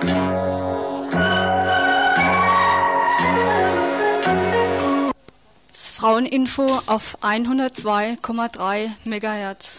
Fraueninfo auf 102,3 MHz.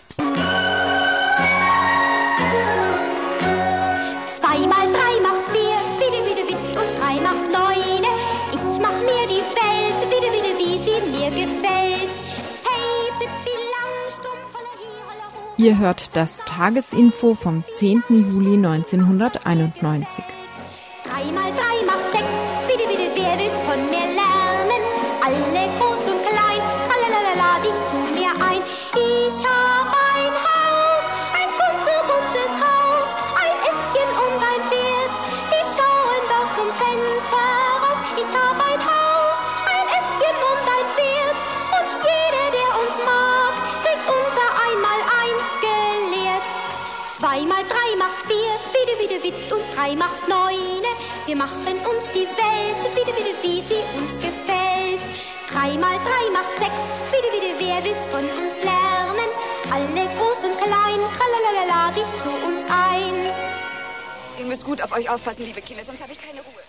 2 mal 3 macht 4, witte, und 3 macht 9. Ich mach mir die Welt, witte, wie sie mir gefällt. Hey, Pippi Langstrumpf, holla hi, holla ho. Ihr hört das Tagesinfo vom 10. Juli 1991. 3 mal 3 macht 6, witte, wer will's von mir lernen? Alle groß und klein, lalalala, dich zu mir ein. Ich hab ein Haus, ein buntes Haus, ein Äffchen und ein Pferd, die schauen dort zum Fenster raus. Ich hab ein Haus, ein Äffchen und ein Pferd, und jeder, der uns mag, kriegt unser Einmaleins gelehrt. 2 mal 3 macht 4, witte, und 3 macht 9. Wir machen uns die Welt, witte, wie sie uns gefällt. 3 mal 3 macht 6, witte, wer will's von uns lernen? Alle groß und klein, tralalala, dich zu uns ein. Ihr müsst gut auf euch aufpassen, liebe Kinder, sonst habe ich keine Ruhe.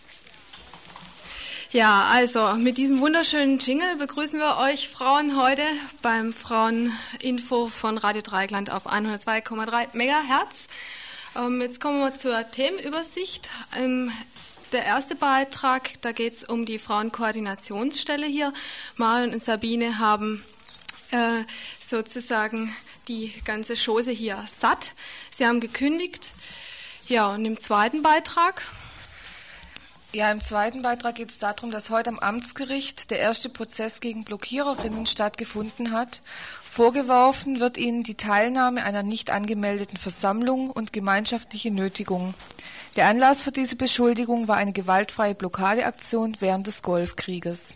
Ja, also mit diesem wunderschönen Jingle begrüßen wir euch Frauen heute beim Fraueninfo von Radio Dreieckland auf 102,3 MHz. Jetzt kommen wir zur Themenübersicht. Der erste Beitrag, da geht es um die Frauenkoordinationsstelle hier. Marion und Sabine haben sozusagen die ganze Chose hier satt. Sie haben gekündigt. Ja, und im zweiten Beitrag? Ja, im zweiten Beitrag geht es darum, dass heute am Amtsgericht der erste Prozess gegen Blockiererinnen stattgefunden hat. Vorgeworfen wird ihnen die Teilnahme einer nicht angemeldeten Versammlung und gemeinschaftliche Nötigung. Der Anlass für diese Beschuldigung war eine gewaltfreie Blockadeaktion während des Golfkrieges.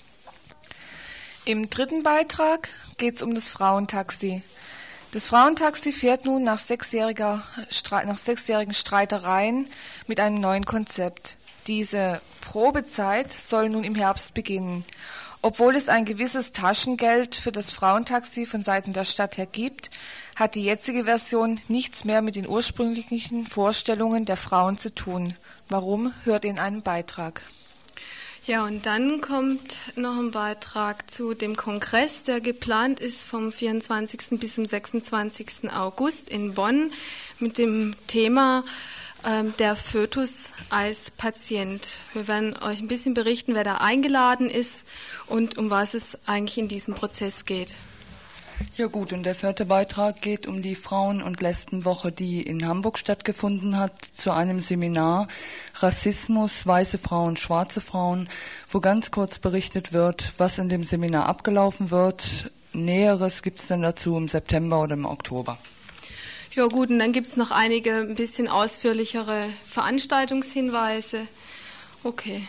Im dritten Beitrag geht es um das Frauentaxi. Das Frauentaxi fährt nun nach sechsjährigen Streitereien mit einem neuen Konzept. Diese Probezeit soll nun im Herbst beginnen. Obwohl es ein gewisses Taschengeld für das Frauentaxi von Seiten der Stadt her gibt, hat die jetzige Version nichts mehr mit den ursprünglichen Vorstellungen der Frauen zu tun. Warum, hört in einem Beitrag. Ja, und dann kommt noch ein Beitrag zu dem Kongress, der geplant ist vom 24. bis zum 26. August in Bonn mit dem Thema der Fötus als Patient. Wir werden euch ein bisschen berichten, wer da eingeladen ist und um was es eigentlich in diesem Prozess geht. Ja gut, und der vierte Beitrag geht um die Frauen- und Lesbenwoche, die in Hamburg stattgefunden hat, zu einem Seminar Rassismus, weiße Frauen, schwarze Frauen, wo ganz kurz berichtet wird, was in dem Seminar abgelaufen wird. Näheres gibt es dann dazu im September oder im Oktober. Ja gut, und dann gibt es noch einige ein bisschen ausführlichere Veranstaltungshinweise. Okay.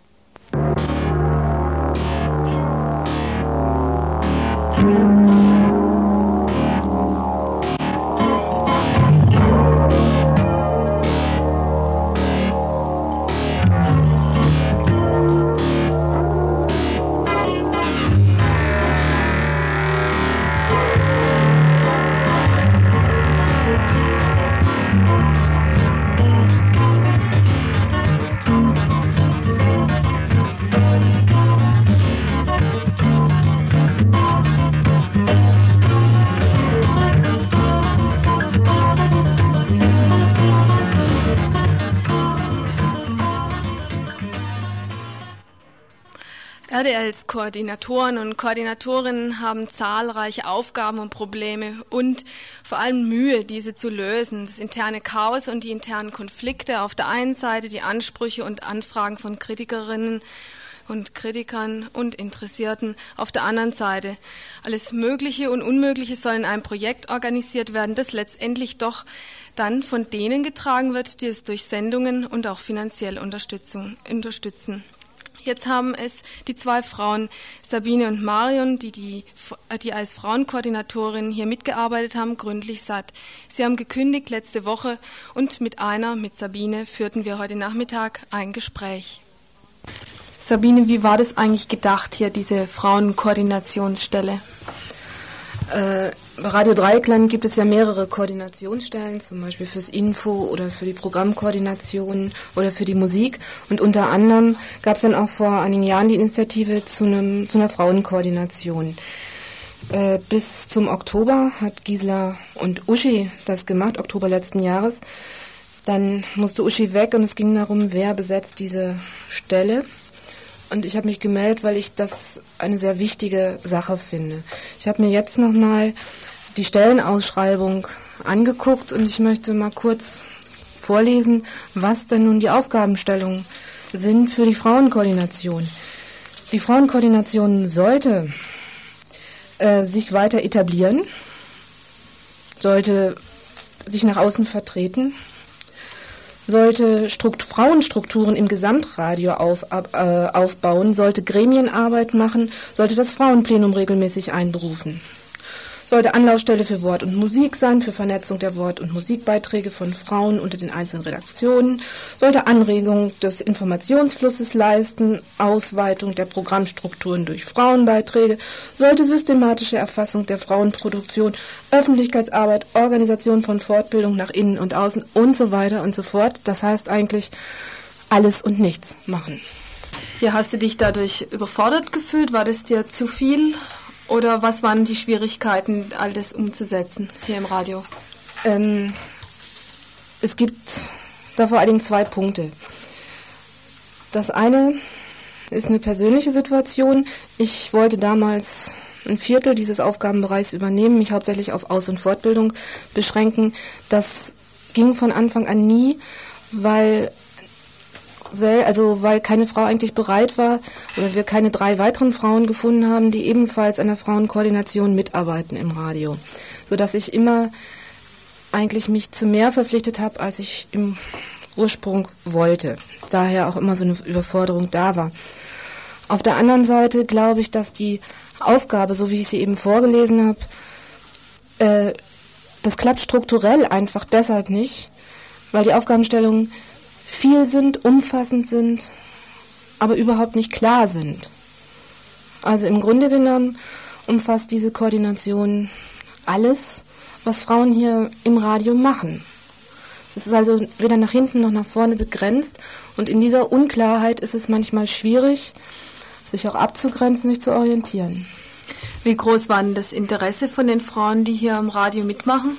RDLs Koordinatoren und Koordinatorinnen haben zahlreiche Aufgaben und Probleme und vor allem Mühe, diese zu lösen. Das interne Chaos und die internen Konflikte auf der einen Seite, die Ansprüche und Anfragen von Kritikerinnen und Kritikern und Interessierten auf der anderen Seite. Alles Mögliche und Unmögliche soll in einem Projekt organisiert werden, das letztendlich doch dann von denen getragen wird, die es durch Sendungen und auch finanziell unterstützen. Jetzt haben es die zwei Frauen, Sabine und Marion, die als Frauenkoordinatorinnen hier mitgearbeitet haben, gründlich satt. Sie haben gekündigt letzte Woche und mit Sabine, führten wir heute Nachmittag ein Gespräch. Sabine, wie war das eigentlich gedacht hier, diese Frauenkoordinationsstelle? Bei Radio Dreieckland gibt es ja mehrere Koordinationsstellen, zum Beispiel fürs Info oder für die Programmkoordination oder für die Musik. Und unter anderem gab es dann auch vor einigen Jahren die Initiative zu einer Frauenkoordination. Bis zum Oktober hat Gisela und Uschi das gemacht, Oktober letzten Jahres. Dann musste Uschi weg und es ging darum, wer besetzt diese Stelle. Und ich habe mich gemeldet, weil ich das eine sehr wichtige Sache finde. Ich habe mir jetzt nochmal die Stellenausschreibung angeguckt und ich möchte mal kurz vorlesen, was denn nun die Aufgabenstellungen sind für die Frauenkoordination. Die Frauenkoordination sollte sich weiter etablieren, sollte sich nach außen vertreten, sollte Frauenstrukturen im Gesamtradio aufbauen, sollte Gremienarbeit machen, sollte das Frauenplenum regelmäßig einberufen, sollte Anlaufstelle für Wort und Musik sein, für Vernetzung der Wort- und Musikbeiträge von Frauen unter den einzelnen Redaktionen, sollte Anregung des Informationsflusses leisten, Ausweitung der Programmstrukturen durch Frauenbeiträge, sollte systematische Erfassung der Frauenproduktion, Öffentlichkeitsarbeit, Organisation von Fortbildung nach innen und außen und so weiter und so fort. Das heißt eigentlich alles und nichts machen. Ja, hast du dich dadurch überfordert gefühlt? War das dir zu viel? Oder was waren die Schwierigkeiten, all das umzusetzen hier im Radio? Es gibt da vor allen Dingen 2 Punkte. Das eine ist eine persönliche Situation. Ich wollte damals ein Viertel dieses Aufgabenbereichs übernehmen, mich hauptsächlich auf Aus- und Fortbildung beschränken. Das ging von Anfang an nie, weil keine Frau eigentlich bereit war oder wir keine 3 weiteren Frauen gefunden haben, die ebenfalls an der Frauenkoordination mitarbeiten im Radio, sodass ich immer eigentlich mich zu mehr verpflichtet habe, als ich im Ursprung wollte. Daher auch immer so eine Überforderung da war. Auf der anderen Seite glaube ich, dass die Aufgabe, so wie ich sie eben vorgelesen habe, das klappt strukturell einfach deshalb nicht, weil die Aufgabenstellungen viel sind, umfassend sind, aber überhaupt nicht klar sind. Also im Grunde genommen umfasst diese Koordination alles, was Frauen hier im Radio machen. Es ist also weder nach hinten noch nach vorne begrenzt und in dieser Unklarheit ist es manchmal schwierig, sich auch abzugrenzen, sich zu orientieren. Wie groß war denn das Interesse von den Frauen, die hier im Radio mitmachen?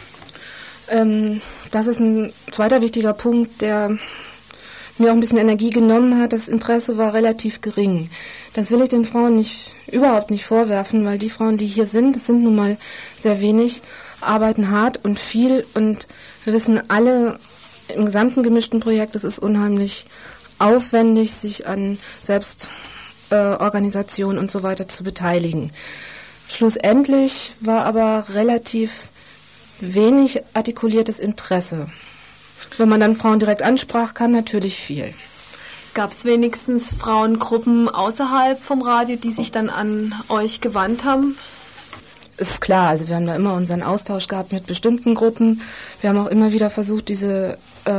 Das ist ein zweiter wichtiger Punkt, der mir auch ein bisschen Energie genommen hat. Das Interesse war relativ gering. Das will ich den Frauen überhaupt nicht vorwerfen, weil die Frauen, die hier sind, das sind nun mal sehr wenig, arbeiten hart und viel und wir wissen alle im gesamten gemischten Projekt, es ist unheimlich aufwendig, sich an Selbstorganisation und so weiter zu beteiligen. Schlussendlich war aber relativ wenig artikuliertes Interesse. Wenn man dann Frauen direkt ansprach, kam natürlich viel. Gab es wenigstens Frauengruppen außerhalb vom Radio, die sich dann an euch gewandt haben? Ist klar, also wir haben da immer unseren Austausch gehabt mit bestimmten Gruppen. Wir haben auch immer wieder versucht, das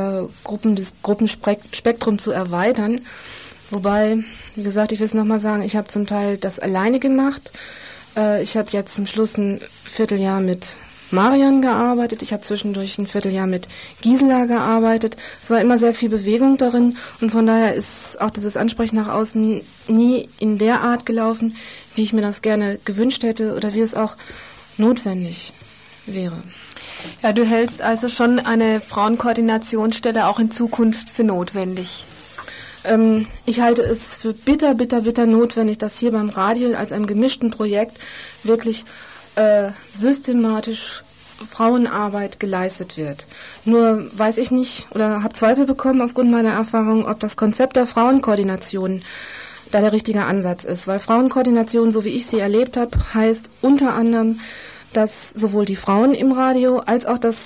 Gruppenspektrum zu erweitern. Wobei, wie gesagt, ich will es nochmal sagen, ich habe zum Teil das alleine gemacht. Ich habe jetzt zum Schluss ein Vierteljahr mit Marion gearbeitet, ich habe zwischendurch ein Vierteljahr mit Gisela gearbeitet. Es war immer sehr viel Bewegung darin und von daher ist auch dieses Ansprechen nach außen nie in der Art gelaufen, wie ich mir das gerne gewünscht hätte oder wie es auch notwendig wäre. Ja, du hältst also schon eine Frauenkoordinationsstelle auch in Zukunft für notwendig? Ich halte es für bitter notwendig, dass hier beim Radio als einem gemischten Projekt wirklich systematisch Frauenarbeit geleistet wird. Nur weiß ich nicht oder habe Zweifel bekommen aufgrund meiner Erfahrung, ob das Konzept der Frauenkoordination da der richtige Ansatz ist. Weil Frauenkoordination, so wie ich sie erlebt habe, heißt unter anderem, dass sowohl die Frauen im Radio als auch das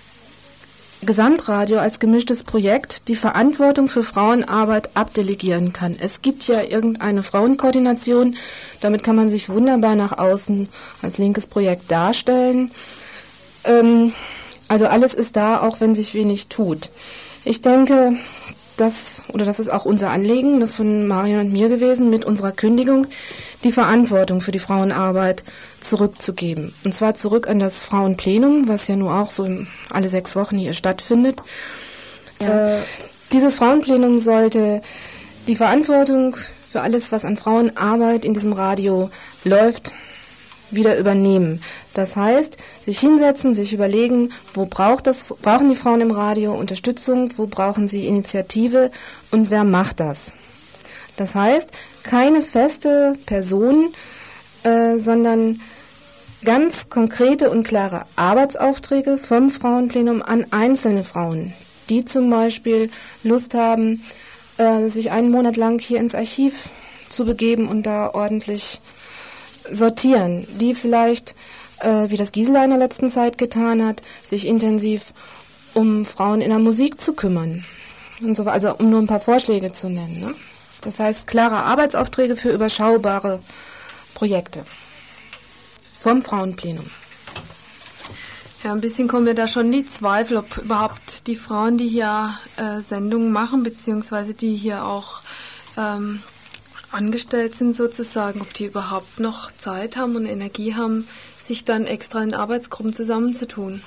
Gesamtradio als gemischtes Projekt die Verantwortung für Frauenarbeit abdelegieren kann. Es gibt ja irgendeine Frauenkoordination, damit kann man sich wunderbar nach außen als linkes Projekt darstellen. Also alles ist da, auch wenn sich wenig tut. Ich denke, das ist auch unser Anliegen, das von Marion und mir gewesen, mit unserer Kündigung die Verantwortung für die Frauenarbeit zurückzugeben. Und zwar zurück an das Frauenplenum, was ja nur auch so alle 6 Wochen hier stattfindet. Ja. Dieses Frauenplenum sollte die Verantwortung für alles, was an Frauenarbeit in diesem Radio läuft, wieder übernehmen. Das heißt, sich hinsetzen, sich überlegen, wo brauchen die Frauen im Radio Unterstützung, wo brauchen sie Initiative und wer macht das? Das heißt, keine feste Person, sondern ganz konkrete und klare Arbeitsaufträge vom Frauenplenum an einzelne Frauen, die zum Beispiel Lust haben, sich einen Monat lang hier ins Archiv zu begeben und da ordentlich sortieren, die vielleicht, wie das Gisela in der letzten Zeit getan hat, sich intensiv um Frauen in der Musik zu kümmern. Und so, also um nur ein paar Vorschläge zu nennen. Ne? Das heißt, klare Arbeitsaufträge für überschaubare Projekte vom Frauenplenum. Ja, ein bisschen kommen mir da schon die Zweifel, ob überhaupt die Frauen, die hier Sendungen machen, beziehungsweise die hier auch angestellt sind sozusagen, ob die überhaupt noch Zeit haben und Energie haben, sich dann extra in Arbeitsgruppen zusammenzutun.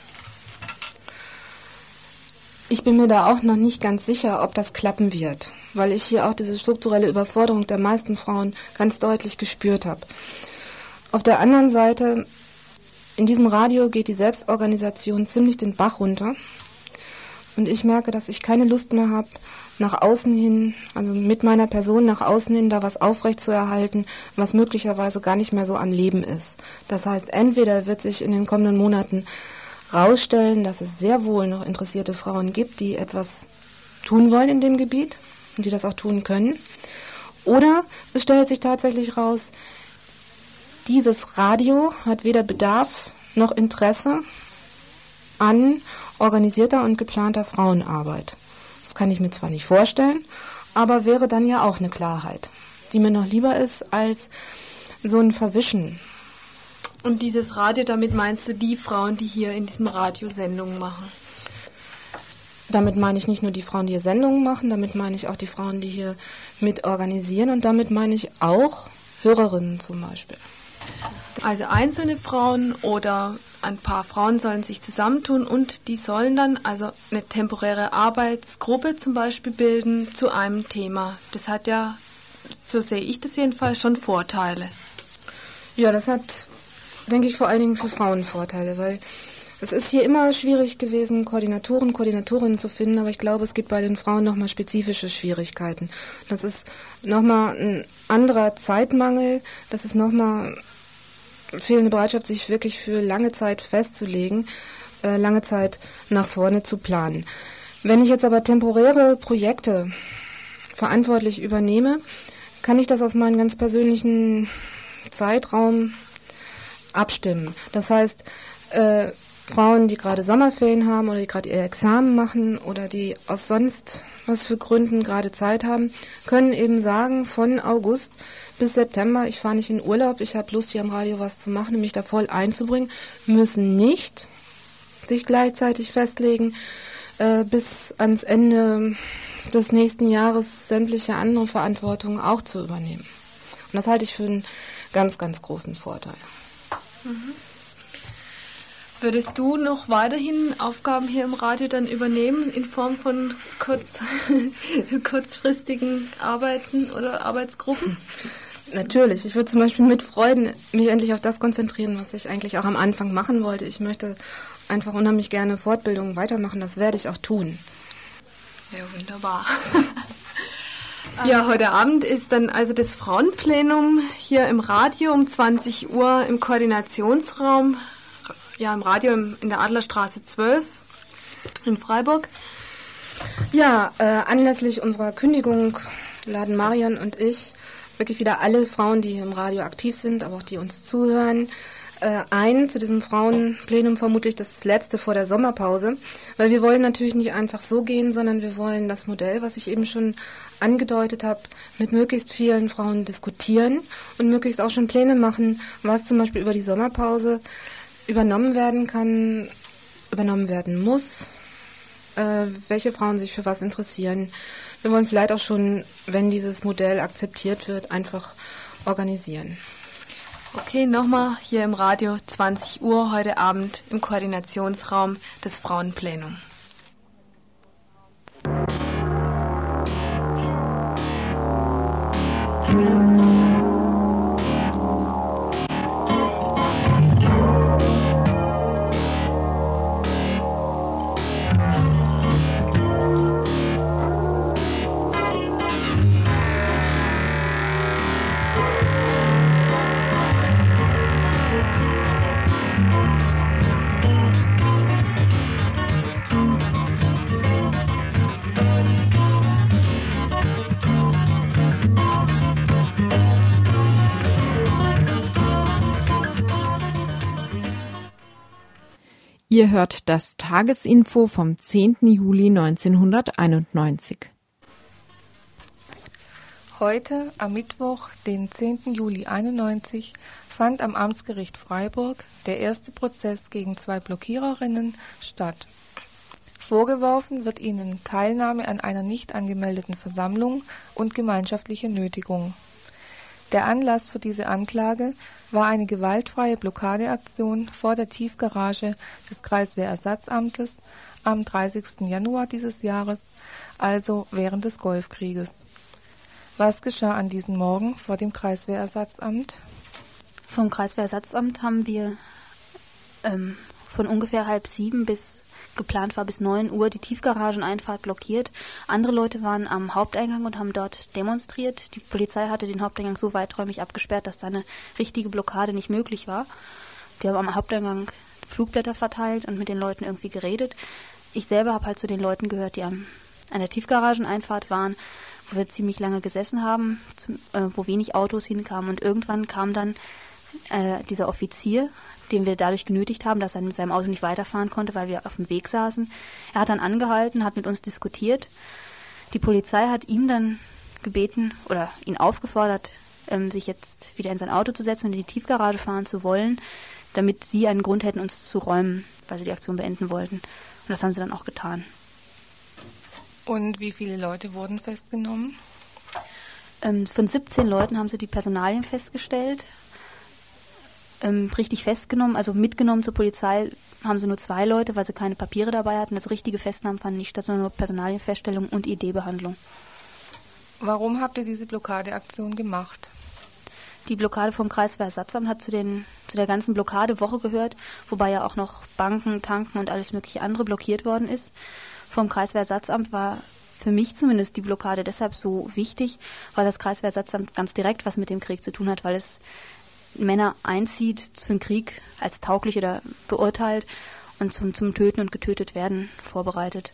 Ich bin mir da auch noch nicht ganz sicher, ob das klappen wird, weil ich hier auch diese strukturelle Überforderung der meisten Frauen ganz deutlich gespürt habe. Auf der anderen Seite, in diesem Radio geht die Selbstorganisation ziemlich den Bach runter und ich merke, dass ich keine Lust mehr habe, nach außen hin, also mit meiner Person nach außen hin, da was aufrechtzuerhalten, was möglicherweise gar nicht mehr so am Leben ist. Das heißt, entweder wird sich in den kommenden Monaten rausstellen, dass es sehr wohl noch interessierte Frauen gibt, die etwas tun wollen in dem Gebiet und die das auch tun können. Oder es stellt sich tatsächlich raus, dieses Radio hat weder Bedarf noch Interesse an organisierter und geplanter Frauenarbeit. Das kann ich mir zwar nicht vorstellen, aber wäre dann ja auch eine Klarheit, die mir noch lieber ist als so ein Verwischen. Und dieses Radio, damit meinst du die Frauen, die hier in diesem Radio Sendungen machen? Damit meine ich nicht nur die Frauen, die hier Sendungen machen, damit meine ich auch die Frauen, die hier mit organisieren und damit meine ich auch Hörerinnen zum Beispiel. Also einzelne Frauen oder ein paar Frauen sollen sich zusammentun und die sollen dann also eine temporäre Arbeitsgruppe zum Beispiel bilden zu einem Thema. Das hat ja, so sehe ich das jedenfalls, schon Vorteile. Ja, das hat, denke ich, vor allen Dingen für Frauen Vorteile, weil es ist hier immer schwierig gewesen, Koordinatorinnen zu finden, aber ich glaube, es gibt bei den Frauen nochmal spezifische Schwierigkeiten. Das ist nochmal ein anderer Zeitmangel, das ist nochmal fehlende Bereitschaft, sich wirklich für lange Zeit festzulegen, lange Zeit nach vorne zu planen. Wenn ich jetzt aber temporäre Projekte verantwortlich übernehme, kann ich das auf meinen ganz persönlichen Zeitraum abstimmen. Das heißt, Frauen, die gerade Sommerferien haben oder die gerade ihr Examen machen oder die aus sonst was für Gründen gerade Zeit haben, können eben sagen, von August bis September, ich fahre nicht in Urlaub, ich habe Lust, hier am Radio was zu machen und mich da voll einzubringen, müssen nicht sich gleichzeitig festlegen, bis ans Ende des nächsten Jahres sämtliche andere Verantwortungen auch zu übernehmen. Und das halte ich für einen ganz, ganz großen Vorteil. Mhm. Würdest du noch weiterhin Aufgaben hier im Radio dann übernehmen in Form von kurzfristigen Arbeiten oder Arbeitsgruppen? Natürlich. Ich würde zum Beispiel mit Freuden mich endlich auf das konzentrieren, was ich eigentlich auch am Anfang machen wollte. Ich möchte einfach unheimlich gerne Fortbildungen weitermachen. Das werde ich auch tun. Ja, wunderbar. Ja, heute Abend ist dann also das Frauenplenum hier im Radio um 20 Uhr im Koordinationsraum. Ja, im Radio in der Adlerstraße 12 in Freiburg. Ja, anlässlich unserer Kündigung laden Marion und ich wirklich wieder alle Frauen, die hier im Radio aktiv sind, aber auch die uns zuhören, ein zu diesem Frauenplenum, vermutlich das letzte vor der Sommerpause, weil wir wollen natürlich nicht einfach so gehen, sondern wir wollen das Modell, was ich eben schon angedeutet habe, mit möglichst vielen Frauen diskutieren und möglichst auch schon Pläne machen, was zum Beispiel über die Sommerpause übernommen werden kann, übernommen werden muss, welche Frauen sich für was interessieren, Wir wollen vielleicht auch schon, wenn dieses Modell akzeptiert wird, einfach organisieren. Okay, nochmal hier im Radio 20 Uhr heute Abend im Koordinationsraum des Frauenplenum. Ihr hört das Tagesinfo vom 10. Juli 1991. Heute, am Mittwoch, den 10. Juli 1991, fand am Amtsgericht Freiburg der erste Prozess gegen 2 Blockiererinnen statt. Vorgeworfen wird ihnen Teilnahme an einer nicht angemeldeten Versammlung und gemeinschaftliche Nötigung. Der Anlass für diese Anklage war eine gewaltfreie Blockadeaktion vor der Tiefgarage des Kreiswehrersatzamtes am 30. Januar dieses Jahres, also während des Golfkrieges. Was geschah an diesem Morgen vor dem Kreiswehrersatzamt? Vom Kreiswehrersatzamt haben wir von ungefähr 6:30 bis geplant war bis 9 Uhr die Tiefgarageneinfahrt blockiert. Andere Leute waren am Haupteingang und haben dort demonstriert. Die Polizei hatte den Haupteingang so weiträumig abgesperrt, dass da eine richtige Blockade nicht möglich war. Die haben am Haupteingang Flugblätter verteilt und mit den Leuten irgendwie geredet. Ich selber habe halt zu den Leuten gehört, die an der Tiefgarageneinfahrt waren, wo wir ziemlich lange gesessen haben, wo wenig Autos hinkamen. Und irgendwann kam dann dieser Offizier, den wir dadurch genötigt haben, dass er mit seinem Auto nicht weiterfahren konnte, weil wir auf dem Weg saßen. Er hat dann angehalten, hat mit uns diskutiert. Die Polizei hat ihm dann gebeten oder ihn aufgefordert, sich jetzt wieder in sein Auto zu setzen und in die Tiefgarage fahren zu wollen, damit sie einen Grund hätten, uns zu räumen, weil sie die Aktion beenden wollten. Und das haben sie dann auch getan. Und wie viele Leute wurden festgenommen? Von 17 Leuten haben sie die Personalien festgestellt. Richtig festgenommen, also mitgenommen zur Polizei haben sie nur 2 Leute, weil sie keine Papiere dabei hatten. Also richtige Festnahmen fanden nicht statt, sondern nur Personalienfeststellung und ID-Behandlung. Warum habt ihr diese Blockadeaktion gemacht? Die Blockade vom Kreiswehrersatzamt hat zu der ganzen Blockadewoche gehört, wobei ja auch noch Banken, Tanken und alles mögliche andere blockiert worden ist. Vom Kreiswehrersatzamt war für mich zumindest die Blockade deshalb so wichtig, weil das Kreiswehrersatzamt ganz direkt was mit dem Krieg zu tun hat, weil es Männer einzieht für den Krieg als tauglich oder beurteilt und zum Töten und getötet werden vorbereitet.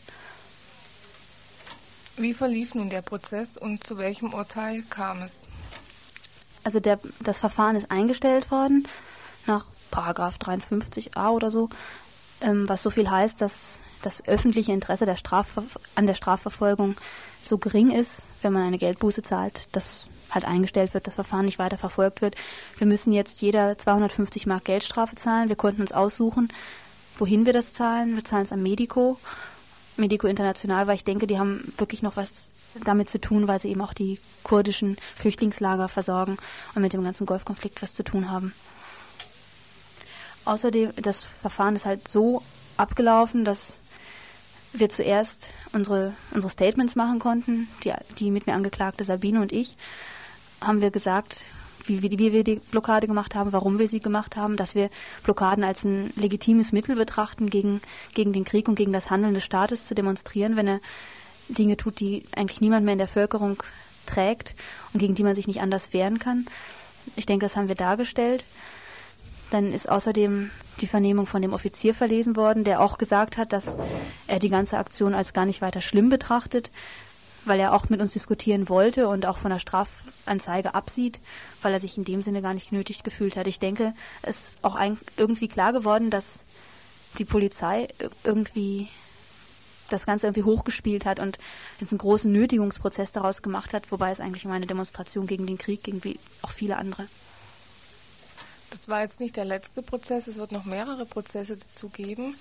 Wie verlief nun der Prozess und zu welchem Urteil kam es? Also das Verfahren ist eingestellt worden nach Paragraph 53a oder so, was so viel heißt, dass das öffentliche Interesse an der Strafverfolgung so gering ist, wenn man eine Geldbuße zahlt, dass halt eingestellt wird, das Verfahren nicht weiter verfolgt wird. Wir müssen jetzt jeder 250 Mark Geldstrafe zahlen. Wir konnten uns aussuchen, wohin wir das zahlen. Wir zahlen es am Medico International, weil ich denke, die haben wirklich noch was damit zu tun, weil sie eben auch die kurdischen Flüchtlingslager versorgen und mit dem ganzen Golfkonflikt was zu tun haben. Außerdem, das Verfahren ist halt so abgelaufen, dass wir zuerst unsere Statements machen konnten, die mit mir angeklagte Sabine und ich, haben wir gesagt, wie wir die Blockade gemacht haben, warum wir sie gemacht haben, dass wir Blockaden als ein legitimes Mittel betrachten, gegen den Krieg und gegen das Handeln des Staates zu demonstrieren, wenn er Dinge tut, die eigentlich niemand mehr in der Bevölkerung trägt und gegen die man sich nicht anders wehren kann. Ich denke, das haben wir dargestellt. Dann ist außerdem die Vernehmung von dem Offizier verlesen worden, der auch gesagt hat, dass er die ganze Aktion als gar nicht weiter schlimm betrachtet, weil er auch mit uns diskutieren wollte und auch von der Strafanzeige absieht, weil er sich in dem Sinne gar nicht genötigt gefühlt hat. Ich denke, es ist auch irgendwie klar geworden, dass die Polizei irgendwie das Ganze irgendwie hochgespielt hat und jetzt einen großen Nötigungsprozess daraus gemacht hat, wobei es eigentlich um eine Demonstration gegen den Krieg ging, wie auch viele andere. Das war jetzt nicht der letzte Prozess, es wird noch mehrere Prozesse dazu geben.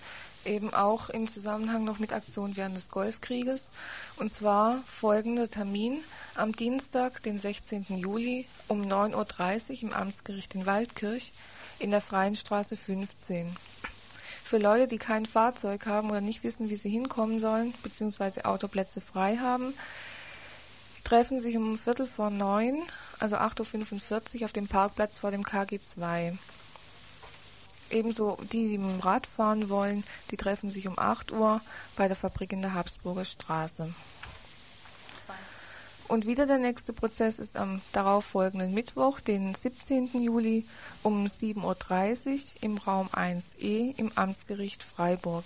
eben auch im Zusammenhang noch mit Aktionen während des Golfkrieges. Und zwar folgender Termin am Dienstag, den 16. Juli um 9.30 Uhr im Amtsgericht in Waldkirch in der Freien Straße 15. Für Leute, die kein Fahrzeug haben oder nicht wissen, wie sie hinkommen sollen, beziehungsweise Autoplätze frei haben, die treffen sich um 8:45, also 8:45 Uhr auf dem Parkplatz vor dem KG2. Ebenso die mit dem Rad fahren wollen, die treffen sich um 8 Uhr bei der Fabrik in der Habsburger Straße. Und wieder der nächste Prozess ist am darauffolgenden Mittwoch, den 17. Juli um 7.30 Uhr im Raum 1e im Amtsgericht Freiburg.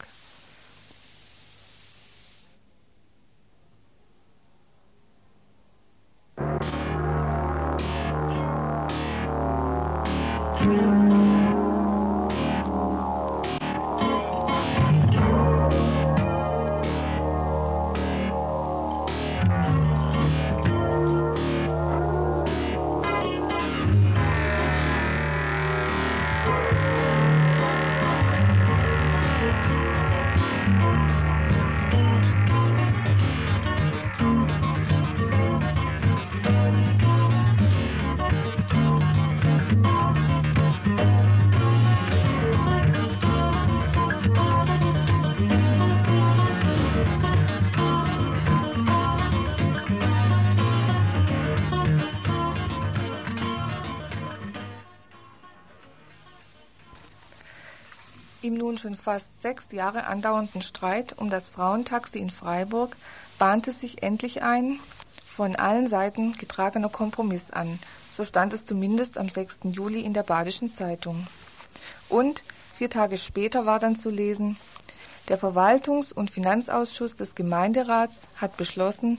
Im nun schon fast 6 Jahre andauernden Streit um das Frauentaxi in Freiburg bahnte sich endlich ein von allen Seiten getragener Kompromiss an. So stand es zumindest am 6. Juli in der Badischen Zeitung. Und 4 Tage später war dann zu lesen: Der Verwaltungs- und Finanzausschuss des Gemeinderats hat beschlossen,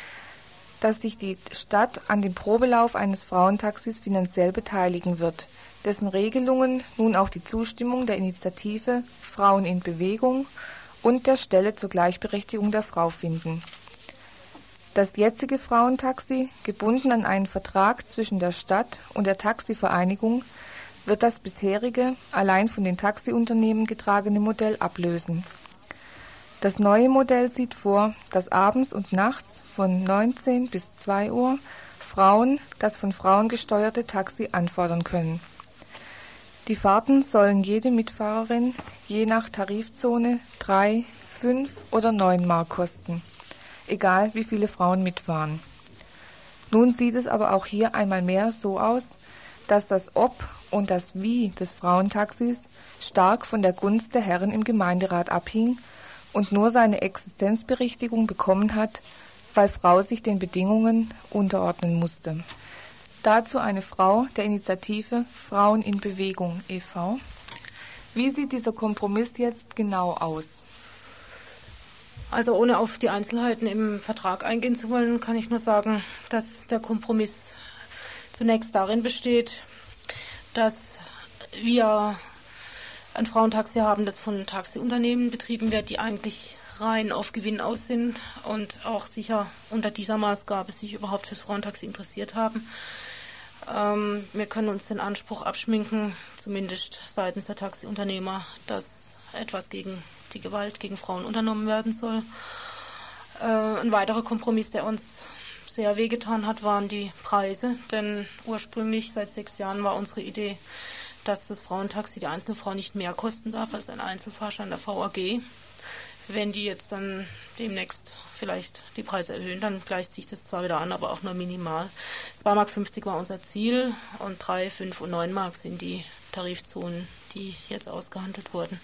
dass sich die Stadt an dem Probelauf eines Frauentaxis finanziell beteiligen wird, dessen Regelungen nun auch die Zustimmung der Initiative Frauen in Bewegung und der Stelle zur Gleichberechtigung der Frau finden. Das jetzige Frauentaxi, gebunden an einen Vertrag zwischen der Stadt und der Taxivereinigung, wird das bisherige, allein von den Taxiunternehmen getragene Modell ablösen. Das neue Modell sieht vor, dass abends und nachts von 19 bis 2 Uhr Frauen das von Frauen gesteuerte Taxi anfordern können. Die Fahrten sollen jede Mitfahrerin je nach Tarifzone 3, 5 oder 9 Mark kosten, egal wie viele Frauen mitfahren. Nun sieht es aber auch hier einmal mehr so aus, dass das Ob und das Wie des Frauentaxis stark von der Gunst der Herren im Gemeinderat abhing und nur seine Existenzberechtigung bekommen hat, weil Frau sich den Bedingungen unterordnen musste. Dazu eine Frau der Initiative Frauen in Bewegung e.V. Wie sieht dieser Kompromiss jetzt genau aus? Also ohne auf die Einzelheiten im Vertrag eingehen zu wollen, kann ich nur sagen, dass der Kompromiss zunächst darin besteht, dass wir ein Frauentaxi haben, das von Taxiunternehmen betrieben wird, die eigentlich rein auf Gewinn aus sind und auch sicher unter dieser Maßgabe sich überhaupt fürs Frauentaxi interessiert haben. Wir können uns den Anspruch abschminken, zumindest seitens der Taxiunternehmer, dass etwas gegen die Gewalt gegen Frauen unternommen werden soll. Ein weiterer Kompromiss, der uns sehr wehgetan hat, waren die Preise, denn ursprünglich seit 6 Jahren war unsere Idee, dass das Frauentaxi die einzelne Frau nicht mehr kosten darf als ein Einzelfahrschein der VAG. Wenn die jetzt dann demnächst vielleicht die Preise erhöhen, dann gleicht sich das zwar wieder an, aber auch nur minimal. 2,50 Mark war unser Ziel und 3, 5 und 9 Mark sind die Tarifzonen, die jetzt ausgehandelt wurden.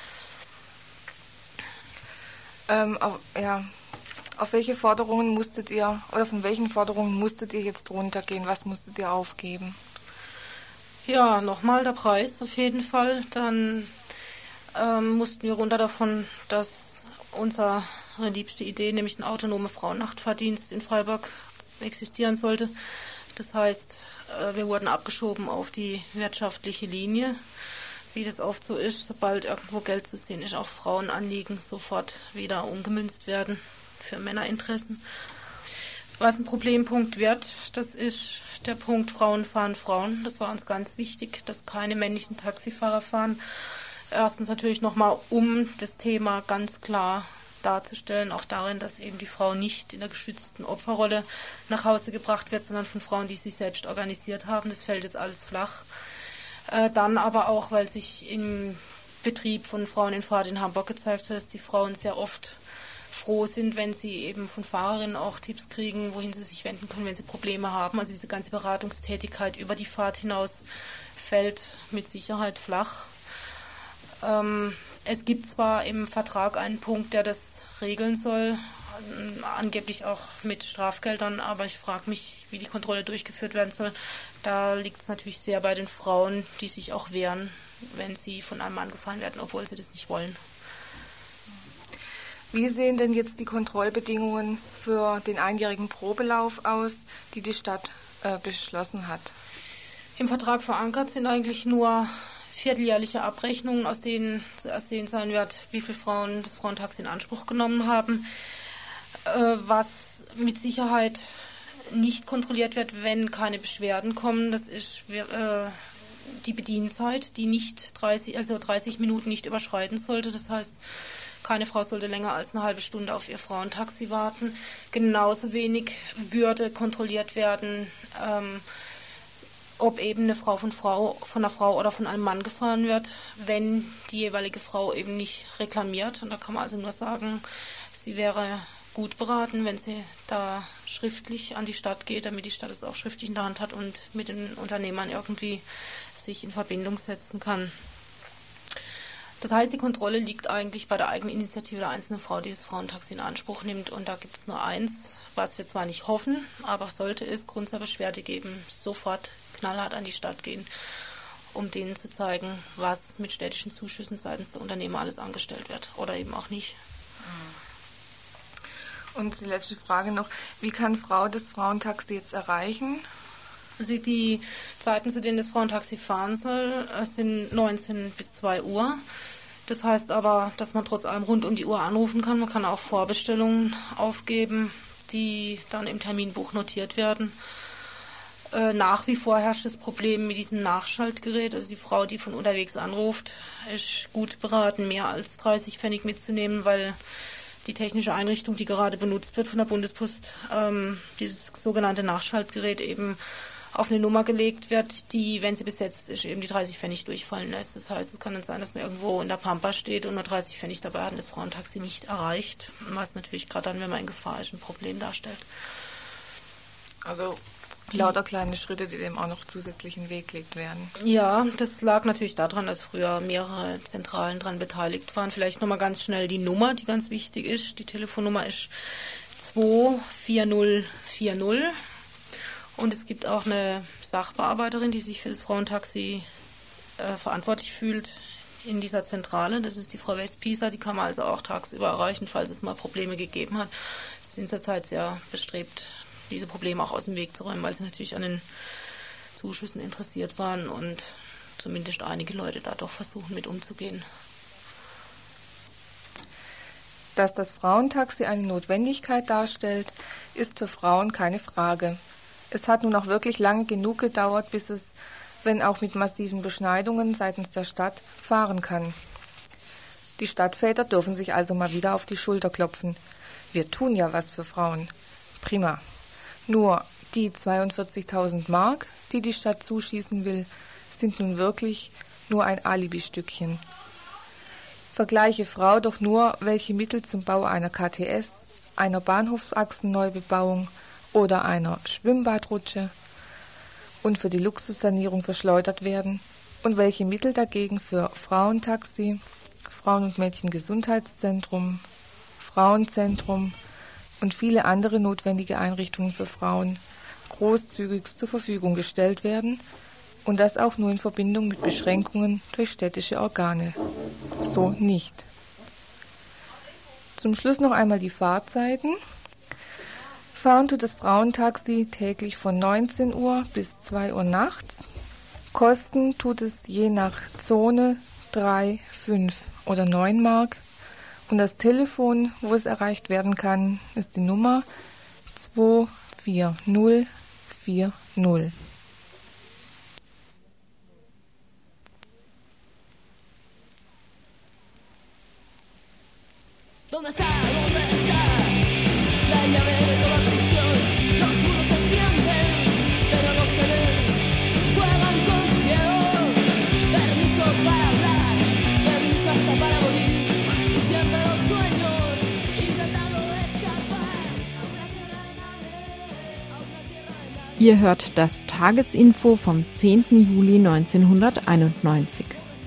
Auf welche Forderungen musstet ihr, oder von welchen Forderungen musstet ihr jetzt runtergehen? Was musstet ihr aufgeben? Ja, nochmal der Preis auf jeden Fall. Dann mussten wir runter davon, dass unsere liebste Idee, nämlich ein autonomer Frauennachtfahrdienst in Freiburg, existieren sollte. Das heißt, wir wurden abgeschoben auf die wirtschaftliche Linie, wie das oft so ist, sobald irgendwo Geld zu sehen ist, auch Frauenanliegen sofort wieder umgemünzt werden für Männerinteressen. Was ein Problempunkt wird, das ist der Punkt Frauen fahren Frauen. Das war uns ganz wichtig, dass keine männlichen Taxifahrer fahren, Erstens natürlich nochmal, um das Thema ganz klar darzustellen, auch darin, dass eben die Frau nicht in der geschützten Opferrolle nach Hause gebracht wird, sondern von Frauen, die sich selbst organisiert haben. Das fällt jetzt alles flach. Dann aber auch, weil sich im Betrieb von Frauen in Fahrt in Hamburg gezeigt hat, dass die Frauen sehr oft froh sind, wenn sie eben von Fahrerinnen auch Tipps kriegen, wohin sie sich wenden können, wenn sie Probleme haben. Also diese ganze Beratungstätigkeit über die Fahrt hinaus fällt mit Sicherheit flach. Es gibt zwar im Vertrag einen Punkt, der das regeln soll, angeblich auch mit Strafgeldern, aber ich frage mich, wie die Kontrolle durchgeführt werden soll. Da liegt es natürlich sehr bei den Frauen, die sich auch wehren, wenn sie von einem Mann gefahren werden, obwohl sie das nicht wollen. Wie sehen denn jetzt die Kontrollbedingungen für den einjährigen Probelauf aus, die die Stadt beschlossen hat? Im Vertrag verankert sind eigentlich nur vierteljährliche Abrechnungen, aus denen zuerst sehen sein wird, wie viele Frauen das Frauentaxi in Anspruch genommen haben. Was mit Sicherheit nicht kontrolliert wird, wenn keine Beschwerden kommen, das ist die Bedienzeit, die nicht 30 Minuten nicht überschreiten sollte. Das heißt, keine Frau sollte länger als eine halbe Stunde auf ihr Frauentaxi warten. Genauso wenig würde kontrolliert werden, ob eben eine Frau von einer Frau oder von einem Mann gefahren wird, wenn die jeweilige Frau eben nicht reklamiert. Und da kann man also nur sagen, sie wäre gut beraten, wenn sie da schriftlich an die Stadt geht, damit die Stadt es auch schriftlich in der Hand hat und mit den Unternehmern irgendwie sich in Verbindung setzen kann. Das heißt, die Kontrolle liegt eigentlich bei der Eigeninitiative der einzelnen Frau, die das Frauentaxi in Anspruch nimmt. Und da gibt es nur eins, was wir zwar nicht hoffen, aber sollte es Grund zur Beschwerde geben, sofort knallhart an die Stadt gehen, um denen zu zeigen, was mit städtischen Zuschüssen seitens der Unternehmer alles angestellt wird oder eben auch nicht. Und die letzte Frage noch, wie kann Frau das Frauentaxi jetzt erreichen? Also die Zeiten, zu denen das Frauentaxi fahren soll, sind 19 bis 2 Uhr. Das heißt aber, dass man trotz allem rund um die Uhr anrufen kann. Man kann auch Vorbestellungen aufgeben, die dann im Terminbuch notiert werden. Nach wie vor herrscht das Problem mit diesem Nachschaltgerät. Also die Frau, die von unterwegs anruft, ist gut beraten, mehr als 30 Pfennig mitzunehmen, weil die technische Einrichtung, die gerade benutzt wird von der Bundespost, dieses sogenannte Nachschaltgerät eben auf eine Nummer gelegt wird, die, wenn sie besetzt ist, eben die 30 Pfennig durchfallen lässt. Das heißt, es kann dann sein, dass man irgendwo in der Pampa steht und nur 30 Pfennig dabei hat und das Frauentaxi nicht erreicht. Was natürlich gerade dann, wenn man in Gefahr ist, ein Problem darstellt. Also lauter kleine Schritte, die dem auch noch zusätzlich in den Weg gelegt werden. Ja, das lag natürlich daran, dass früher mehrere Zentralen daran beteiligt waren. Vielleicht nochmal ganz schnell die Nummer, die ganz wichtig ist. Die Telefonnummer ist 24040. Und es gibt auch eine Sachbearbeiterin, die sich für das Frauentaxi verantwortlich fühlt in dieser Zentrale. Das ist die Frau Westpieser. Die kann man also auch tagsüber erreichen, falls es mal Probleme gegeben hat. Sie sind zurzeit sehr bestrebt, diese Probleme auch aus dem Weg zu räumen, weil sie natürlich an den Zuschüssen interessiert waren und zumindest einige Leute da doch versuchen, mit umzugehen. Dass das Frauentaxi eine Notwendigkeit darstellt, ist für Frauen keine Frage. Es hat nun auch wirklich lange genug gedauert, bis es, wenn auch mit massiven Beschneidungen seitens der Stadt, fahren kann. Die Stadtväter dürfen sich also mal wieder auf die Schulter klopfen. Wir tun ja was für Frauen. Prima. Nur die 42.000 Mark, die die Stadt zuschießen will, sind nun wirklich nur ein Alibistückchen. Vergleiche Frau doch nur, welche Mittel zum Bau einer KTS, einer Bahnhofsachsenneubebauung oder einer Schwimmbadrutsche und für die Luxussanierung verschleudert werden und welche Mittel dagegen für Frauentaxi, Frauen- und Mädchengesundheitszentrum, Frauenzentrum und viele andere notwendige Einrichtungen für Frauen großzügig zur Verfügung gestellt werden und das auch nur in Verbindung mit Beschränkungen durch städtische Organe. So nicht. Zum Schluss noch einmal die Fahrzeiten. Fahren tut das Frauentaxi täglich von 19 Uhr bis 2 Uhr nachts. Kosten tut es je nach Zone 3, 5 oder 9 Mark. Und das Telefon, wo es erreicht werden kann, ist die Nummer 24040. Ihr hört das Tagesinfo vom 10. Juli 1991.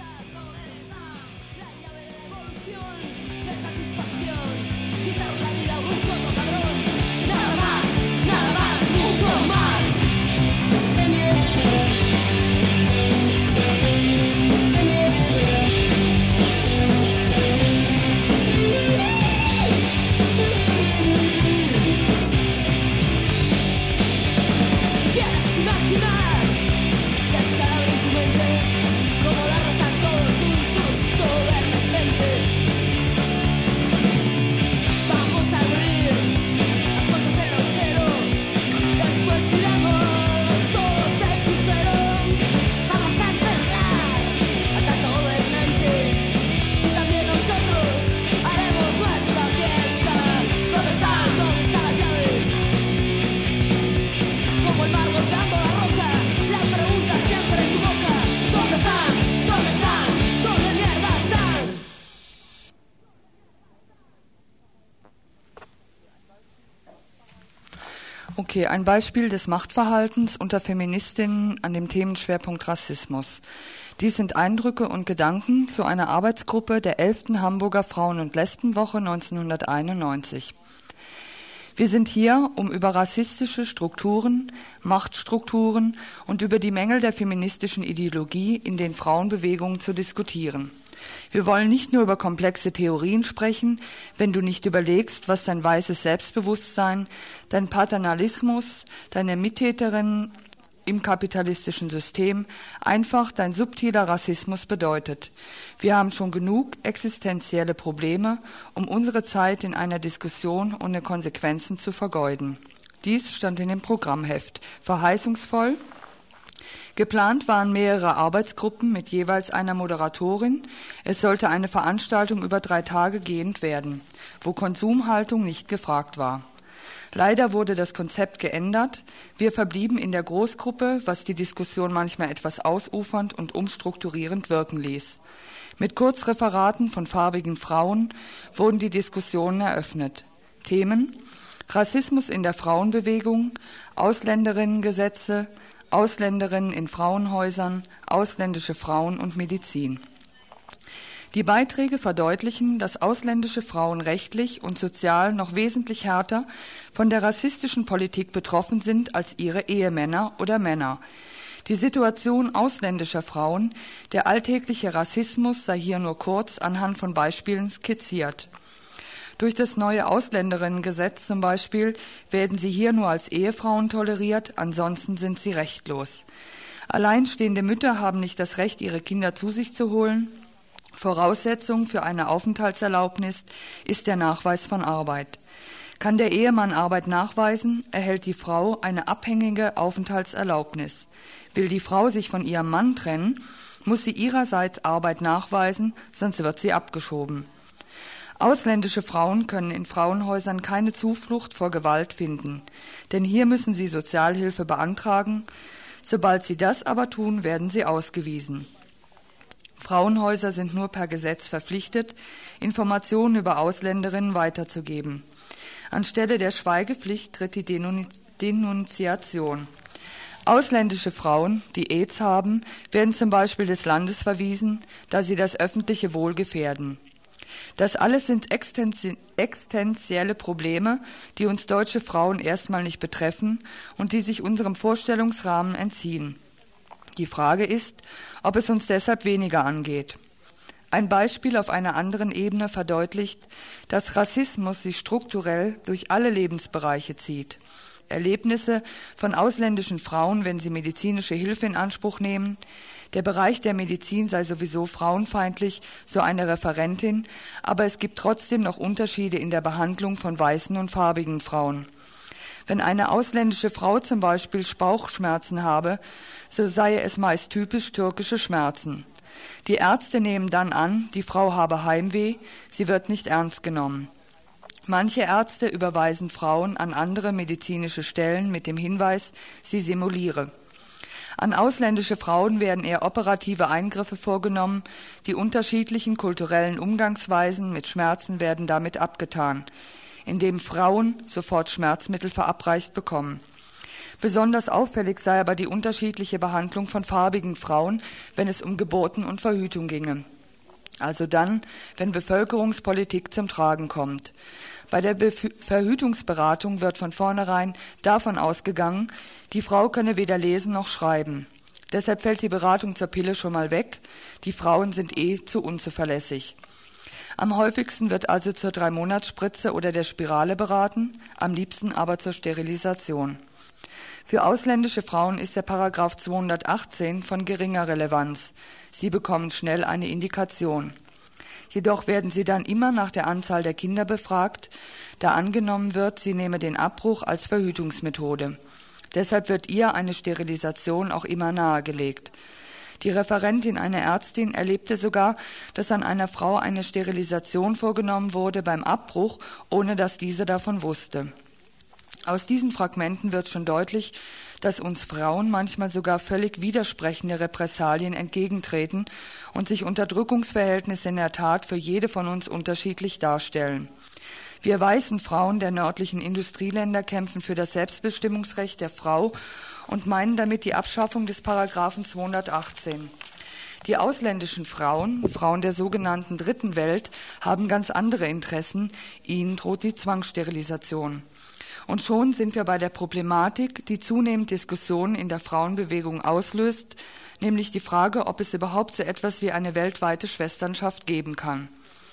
Okay, ein Beispiel des Machtverhaltens unter Feministinnen an dem Themenschwerpunkt Rassismus. Dies sind Eindrücke und Gedanken zu einer Arbeitsgruppe der 11. Hamburger Frauen- und Lesbenwoche 1991. Wir sind hier, um über rassistische Strukturen, Machtstrukturen und über die Mängel der feministischen Ideologie in den Frauenbewegungen zu diskutieren. Wir wollen nicht nur über komplexe Theorien sprechen, wenn du nicht überlegst, was dein weißes Selbstbewusstsein, dein Paternalismus, deine Mittäterin im kapitalistischen System, einfach dein subtiler Rassismus bedeutet. Wir haben schon genug existenzielle Probleme, um unsere Zeit in einer Diskussion ohne Konsequenzen zu vergeuden. Dies stand in dem Programmheft. Verheißungsvoll. Geplant waren mehrere Arbeitsgruppen mit jeweils einer Moderatorin. Es sollte eine Veranstaltung über 3 Tage gehend werden, wo Konsumhaltung nicht gefragt war. Leider wurde das Konzept geändert. Wir verblieben in der Großgruppe, was die Diskussion manchmal etwas ausufernd und umstrukturierend wirken ließ. Mit Kurzreferaten von farbigen Frauen wurden die Diskussionen eröffnet. Themen: Rassismus in der Frauenbewegung, Ausländerinnengesetze, Ausländerinnen in Frauenhäusern, ausländische Frauen und Medizin. Die Beiträge verdeutlichen, dass ausländische Frauen rechtlich und sozial noch wesentlich härter von der rassistischen Politik betroffen sind als ihre Ehemänner oder Männer. Die Situation ausländischer Frauen, der alltägliche Rassismus sei hier nur kurz anhand von Beispielen skizziert. Durch das neue Ausländerinnengesetz zum Beispiel werden sie hier nur als Ehefrauen toleriert, ansonsten sind sie rechtlos. Alleinstehende Mütter haben nicht das Recht, ihre Kinder zu sich zu holen. Voraussetzung für eine Aufenthaltserlaubnis ist der Nachweis von Arbeit. Kann der Ehemann Arbeit nachweisen, erhält die Frau eine abhängige Aufenthaltserlaubnis. Will die Frau sich von ihrem Mann trennen, muss sie ihrerseits Arbeit nachweisen, sonst wird sie abgeschoben. Ausländische Frauen können in Frauenhäusern keine Zuflucht vor Gewalt finden, denn hier müssen sie Sozialhilfe beantragen. Sobald sie das aber tun, werden sie ausgewiesen. Frauenhäuser sind nur per Gesetz verpflichtet, Informationen über Ausländerinnen weiterzugeben. Anstelle der Schweigepflicht tritt die Denunziation. Ausländische Frauen, die AIDS haben, werden zum Beispiel des Landes verwiesen, da sie das öffentliche Wohl gefährden. Das alles sind existenzielle Probleme, die uns deutsche Frauen erstmal nicht betreffen und die sich unserem Vorstellungsrahmen entziehen. Die Frage ist, ob es uns deshalb weniger angeht. Ein Beispiel auf einer anderen Ebene verdeutlicht, dass Rassismus sich strukturell durch alle Lebensbereiche zieht. Erlebnisse von ausländischen Frauen, wenn sie medizinische Hilfe in Anspruch nehmen. Der Bereich der Medizin sei sowieso frauenfeindlich, so eine Referentin, aber es gibt trotzdem noch Unterschiede in der Behandlung von weißen und farbigen Frauen. Wenn eine ausländische Frau zum Beispiel Bauchschmerzen habe, so sei es meist typisch türkische Schmerzen. Die Ärzte nehmen dann an, die Frau habe Heimweh, sie wird nicht ernst genommen. Manche Ärzte überweisen Frauen an andere medizinische Stellen mit dem Hinweis, sie simuliere. An ausländische Frauen werden eher operative Eingriffe vorgenommen, die unterschiedlichen kulturellen Umgangsweisen mit Schmerzen werden damit abgetan, indem Frauen sofort Schmerzmittel verabreicht bekommen. Besonders auffällig sei aber die unterschiedliche Behandlung von farbigen Frauen, wenn es um Geburten und Verhütung ginge. Also dann, wenn Bevölkerungspolitik zum Tragen kommt. Bei der Verhütungsberatung wird von vornherein davon ausgegangen, die Frau könne weder lesen noch schreiben. Deshalb fällt die Beratung zur Pille schon mal weg. Die Frauen sind zu unzuverlässig. Am häufigsten wird also zur 3-Monats-Spritze oder der Spirale beraten, am liebsten aber zur Sterilisation. Für ausländische Frauen ist der Paragraph 218 von geringer Relevanz. Sie bekommen schnell eine Indikation. Jedoch werden sie dann immer nach der Anzahl der Kinder befragt, da angenommen wird, sie nehme den Abbruch als Verhütungsmethode. Deshalb wird ihr eine Sterilisation auch immer nahegelegt. Die Referentin, eine Ärztin, erlebte sogar, dass an einer Frau eine Sterilisation vorgenommen wurde beim Abbruch, ohne dass diese davon wusste. Aus diesen Fragmenten wird schon deutlich, dass uns Frauen manchmal sogar völlig widersprechende Repressalien entgegentreten und sich Unterdrückungsverhältnisse in der Tat für jede von uns unterschiedlich darstellen. Wir weißen Frauen der nördlichen Industrieländer kämpfen für das Selbstbestimmungsrecht der Frau und meinen damit die Abschaffung des Paragraphen 218. Die ausländischen Frauen, Frauen der sogenannten Dritten Welt, haben ganz andere Interessen. Ihnen droht die Zwangssterilisation. Und schon sind wir bei der Problematik, die zunehmend Diskussionen in der Frauenbewegung auslöst, nämlich die Frage, ob es überhaupt so etwas wie eine weltweite Schwesternschaft geben kann.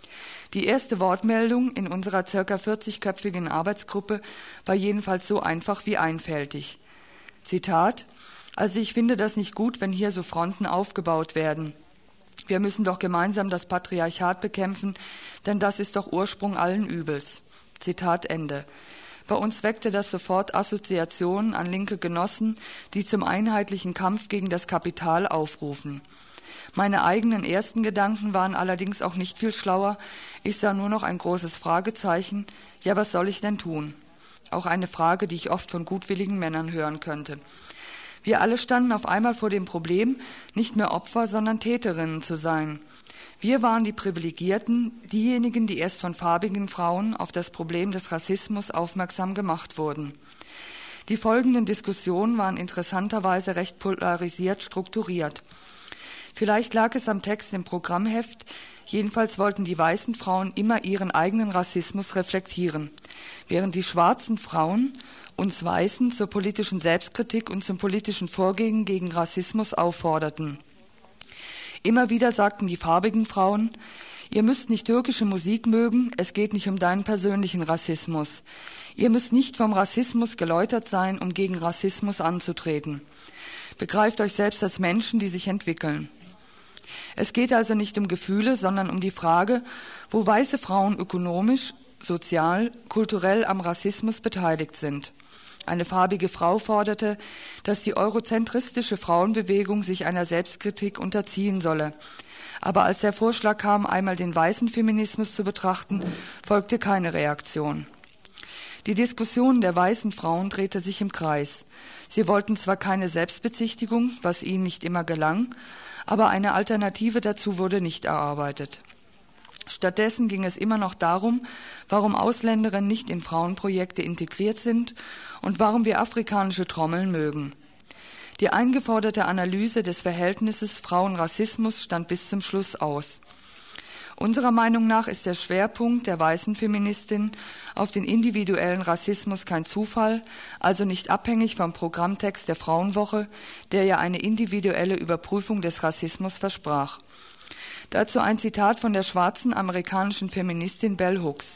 Die erste Wortmeldung in unserer ca. 40-köpfigen Arbeitsgruppe war jedenfalls so einfach wie einfältig. Zitat: Also ich finde das nicht gut, wenn hier so Fronten aufgebaut werden. Wir müssen doch gemeinsam das Patriarchat bekämpfen, denn das ist doch Ursprung allen Übels. Zitat Ende. Bei uns weckte das sofort Assoziationen an linke Genossen, die zum einheitlichen Kampf gegen das Kapital aufrufen. Meine eigenen ersten Gedanken waren allerdings auch nicht viel schlauer. Ich sah nur noch ein großes Fragezeichen. Ja, was soll ich denn tun? Auch eine Frage, die ich oft von gutwilligen Männern hören könnte. Wir alle standen auf einmal vor dem Problem, nicht mehr Opfer, sondern Täterinnen zu sein. Wir waren die Privilegierten, diejenigen, die erst von farbigen Frauen auf das Problem des Rassismus aufmerksam gemacht wurden. Die folgenden Diskussionen waren interessanterweise recht polarisiert strukturiert. Vielleicht lag es am Text im Programmheft, jedenfalls wollten die weißen Frauen immer ihren eigenen Rassismus reflektieren, während die schwarzen Frauen uns Weißen zur politischen Selbstkritik und zum politischen Vorgehen gegen Rassismus aufforderten. Immer wieder sagten die farbigen Frauen, ihr müsst nicht türkische Musik mögen, es geht nicht um deinen persönlichen Rassismus. Ihr müsst nicht vom Rassismus geläutert sein, um gegen Rassismus anzutreten. Begreift euch selbst als Menschen, die sich entwickeln. Es geht also nicht um Gefühle, sondern um die Frage, wo weiße Frauen ökonomisch, sozial, kulturell am Rassismus beteiligt sind. Eine farbige Frau forderte, dass die eurozentristische Frauenbewegung sich einer Selbstkritik unterziehen solle. Aber als der Vorschlag kam, einmal den weißen Feminismus zu betrachten, folgte keine Reaktion. Die Diskussion der weißen Frauen drehte sich im Kreis. Sie wollten zwar keine Selbstbezichtigung, was ihnen nicht immer gelang, aber eine Alternative dazu wurde nicht erarbeitet. Stattdessen ging es immer noch darum, warum Ausländerinnen nicht in Frauenprojekte integriert sind und warum wir afrikanische Trommeln mögen. Die eingeforderte Analyse des Verhältnisses Frauen-Rassismus stand bis zum Schluss aus. Unserer Meinung nach ist der Schwerpunkt der weißen Feministin auf den individuellen Rassismus kein Zufall, also nicht abhängig vom Programmtext der Frauenwoche, der ja eine individuelle Überprüfung des Rassismus versprach. Dazu ein Zitat von der schwarzen amerikanischen Feministin Bell Hooks.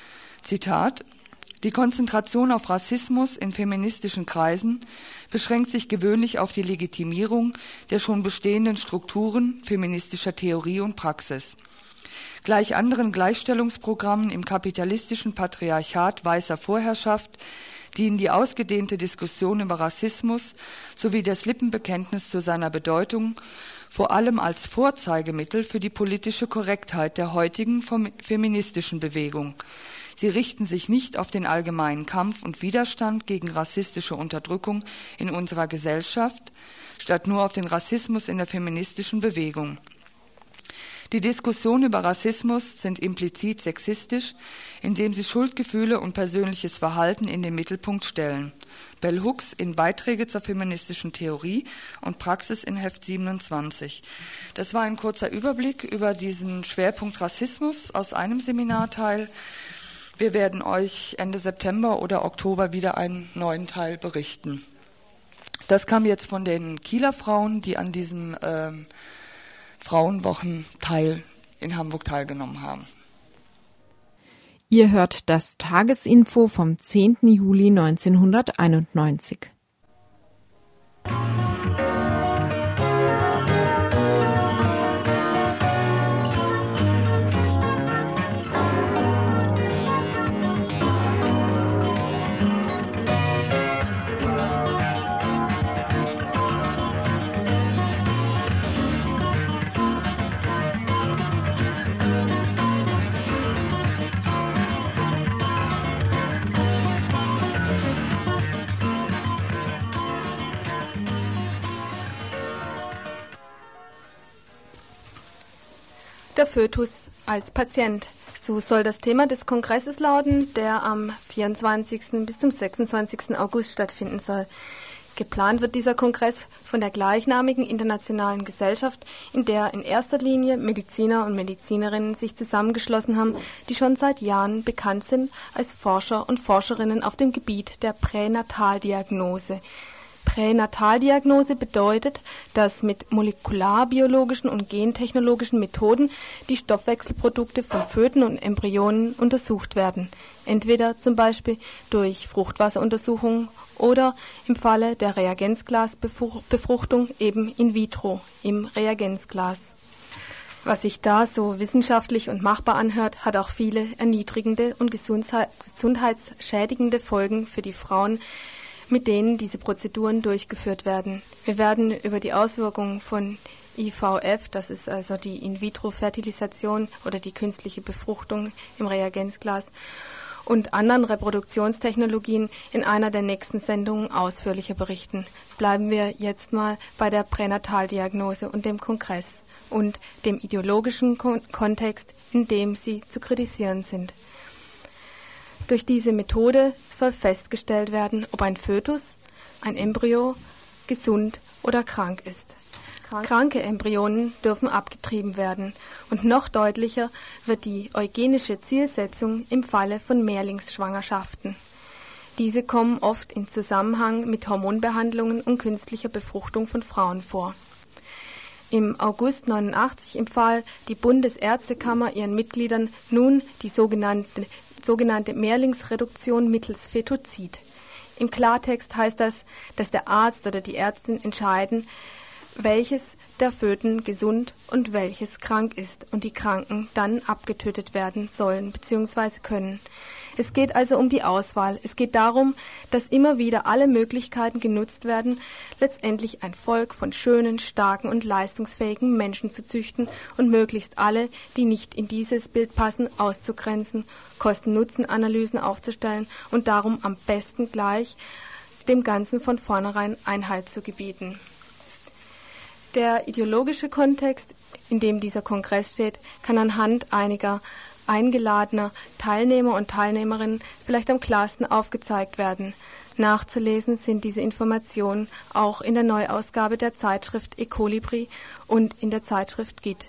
Zitat: Die Konzentration auf Rassismus in feministischen Kreisen beschränkt sich gewöhnlich auf die Legitimierung der schon bestehenden Strukturen feministischer Theorie und Praxis. Gleich anderen Gleichstellungsprogrammen im kapitalistischen Patriarchat weißer Vorherrschaft dienen die ausgedehnte Diskussion über Rassismus sowie das Lippenbekenntnis zu seiner Bedeutung vor allem als Vorzeigemittel für die politische Korrektheit der heutigen feministischen Bewegung. Sie richten sich nicht auf den allgemeinen Kampf und Widerstand gegen rassistische Unterdrückung in unserer Gesellschaft, statt nur auf den Rassismus in der feministischen Bewegung. Die Diskussionen über Rassismus sind implizit sexistisch, indem sie Schuldgefühle und persönliches Verhalten in den Mittelpunkt stellen. Bell Hooks in Beiträge zur feministischen Theorie und Praxis in Heft 27. Das war ein kurzer Überblick über diesen Schwerpunkt Rassismus aus einem Seminarteil. Wir werden euch Ende September oder Oktober wieder einen neuen Teil berichten. Das kam jetzt von den Kieler Frauen, die an diesem Frauenwochenteil in Hamburg teilgenommen haben. Ihr hört das Tagesinfo vom 10. Juli 1991. Der Fötus als Patient. So soll das Thema des Kongresses lauten, der am 24. bis zum 26. August stattfinden soll. Geplant wird dieser Kongress von der gleichnamigen internationalen Gesellschaft, in der in erster Linie Mediziner und Medizinerinnen sich zusammengeschlossen haben, die schon seit Jahren bekannt sind als Forscher und Forscherinnen auf dem Gebiet der Pränataldiagnose. Pränataldiagnose bedeutet, dass mit molekularbiologischen und gentechnologischen Methoden die Stoffwechselprodukte von Föten und Embryonen untersucht werden. Entweder zum Beispiel durch Fruchtwasseruntersuchungen oder im Falle der Reagenzglasbefruchtung eben in vitro im Reagenzglas. Was sich da so wissenschaftlich und machbar anhört, hat auch viele erniedrigende und gesundheitsschädigende Folgen für die Frauen, mit denen diese Prozeduren durchgeführt werden. Wir werden über die Auswirkungen von IVF, das ist also die In-vitro-Fertilisation oder die künstliche Befruchtung im Reagenzglas, und anderen Reproduktionstechnologien in einer der nächsten Sendungen ausführlicher berichten. Bleiben wir jetzt mal bei der Pränataldiagnose und dem Kongress und dem ideologischen Kontext, in dem sie zu kritisieren sind. Durch diese Methode soll festgestellt werden, ob ein Fötus, ein Embryo, gesund oder krank ist. Kranke Embryonen dürfen abgetrieben werden und noch deutlicher wird die eugenische Zielsetzung im Falle von Mehrlingsschwangerschaften. Diese kommen oft in Zusammenhang mit Hormonbehandlungen und künstlicher Befruchtung von Frauen vor. Im August 1989 empfahl die Bundesärztekammer ihren Mitgliedern nun die sogenannte Mehrlingsreduktion mittels Fetozid. Im Klartext heißt das, dass der Arzt oder die Ärztin entscheiden, welches der Föten gesund und welches krank ist und die Kranken dann abgetötet werden sollen bzw. können. Es geht also um die Auswahl. Es geht darum, dass immer wieder alle Möglichkeiten genutzt werden, letztendlich ein Volk von schönen, starken und leistungsfähigen Menschen zu züchten und möglichst alle, die nicht in dieses Bild passen, auszugrenzen, Kosten-Nutzen-Analysen aufzustellen und darum am besten gleich dem Ganzen von vornherein Einhalt zu gebieten. Der ideologische Kontext, in dem dieser Kongress steht, kann anhand einiger eingeladener Teilnehmer und Teilnehmerinnen vielleicht am klarsten aufgezeigt werden. Nachzulesen sind diese Informationen auch in der Neuausgabe der Zeitschrift Ecolibri und in der Zeitschrift GIT.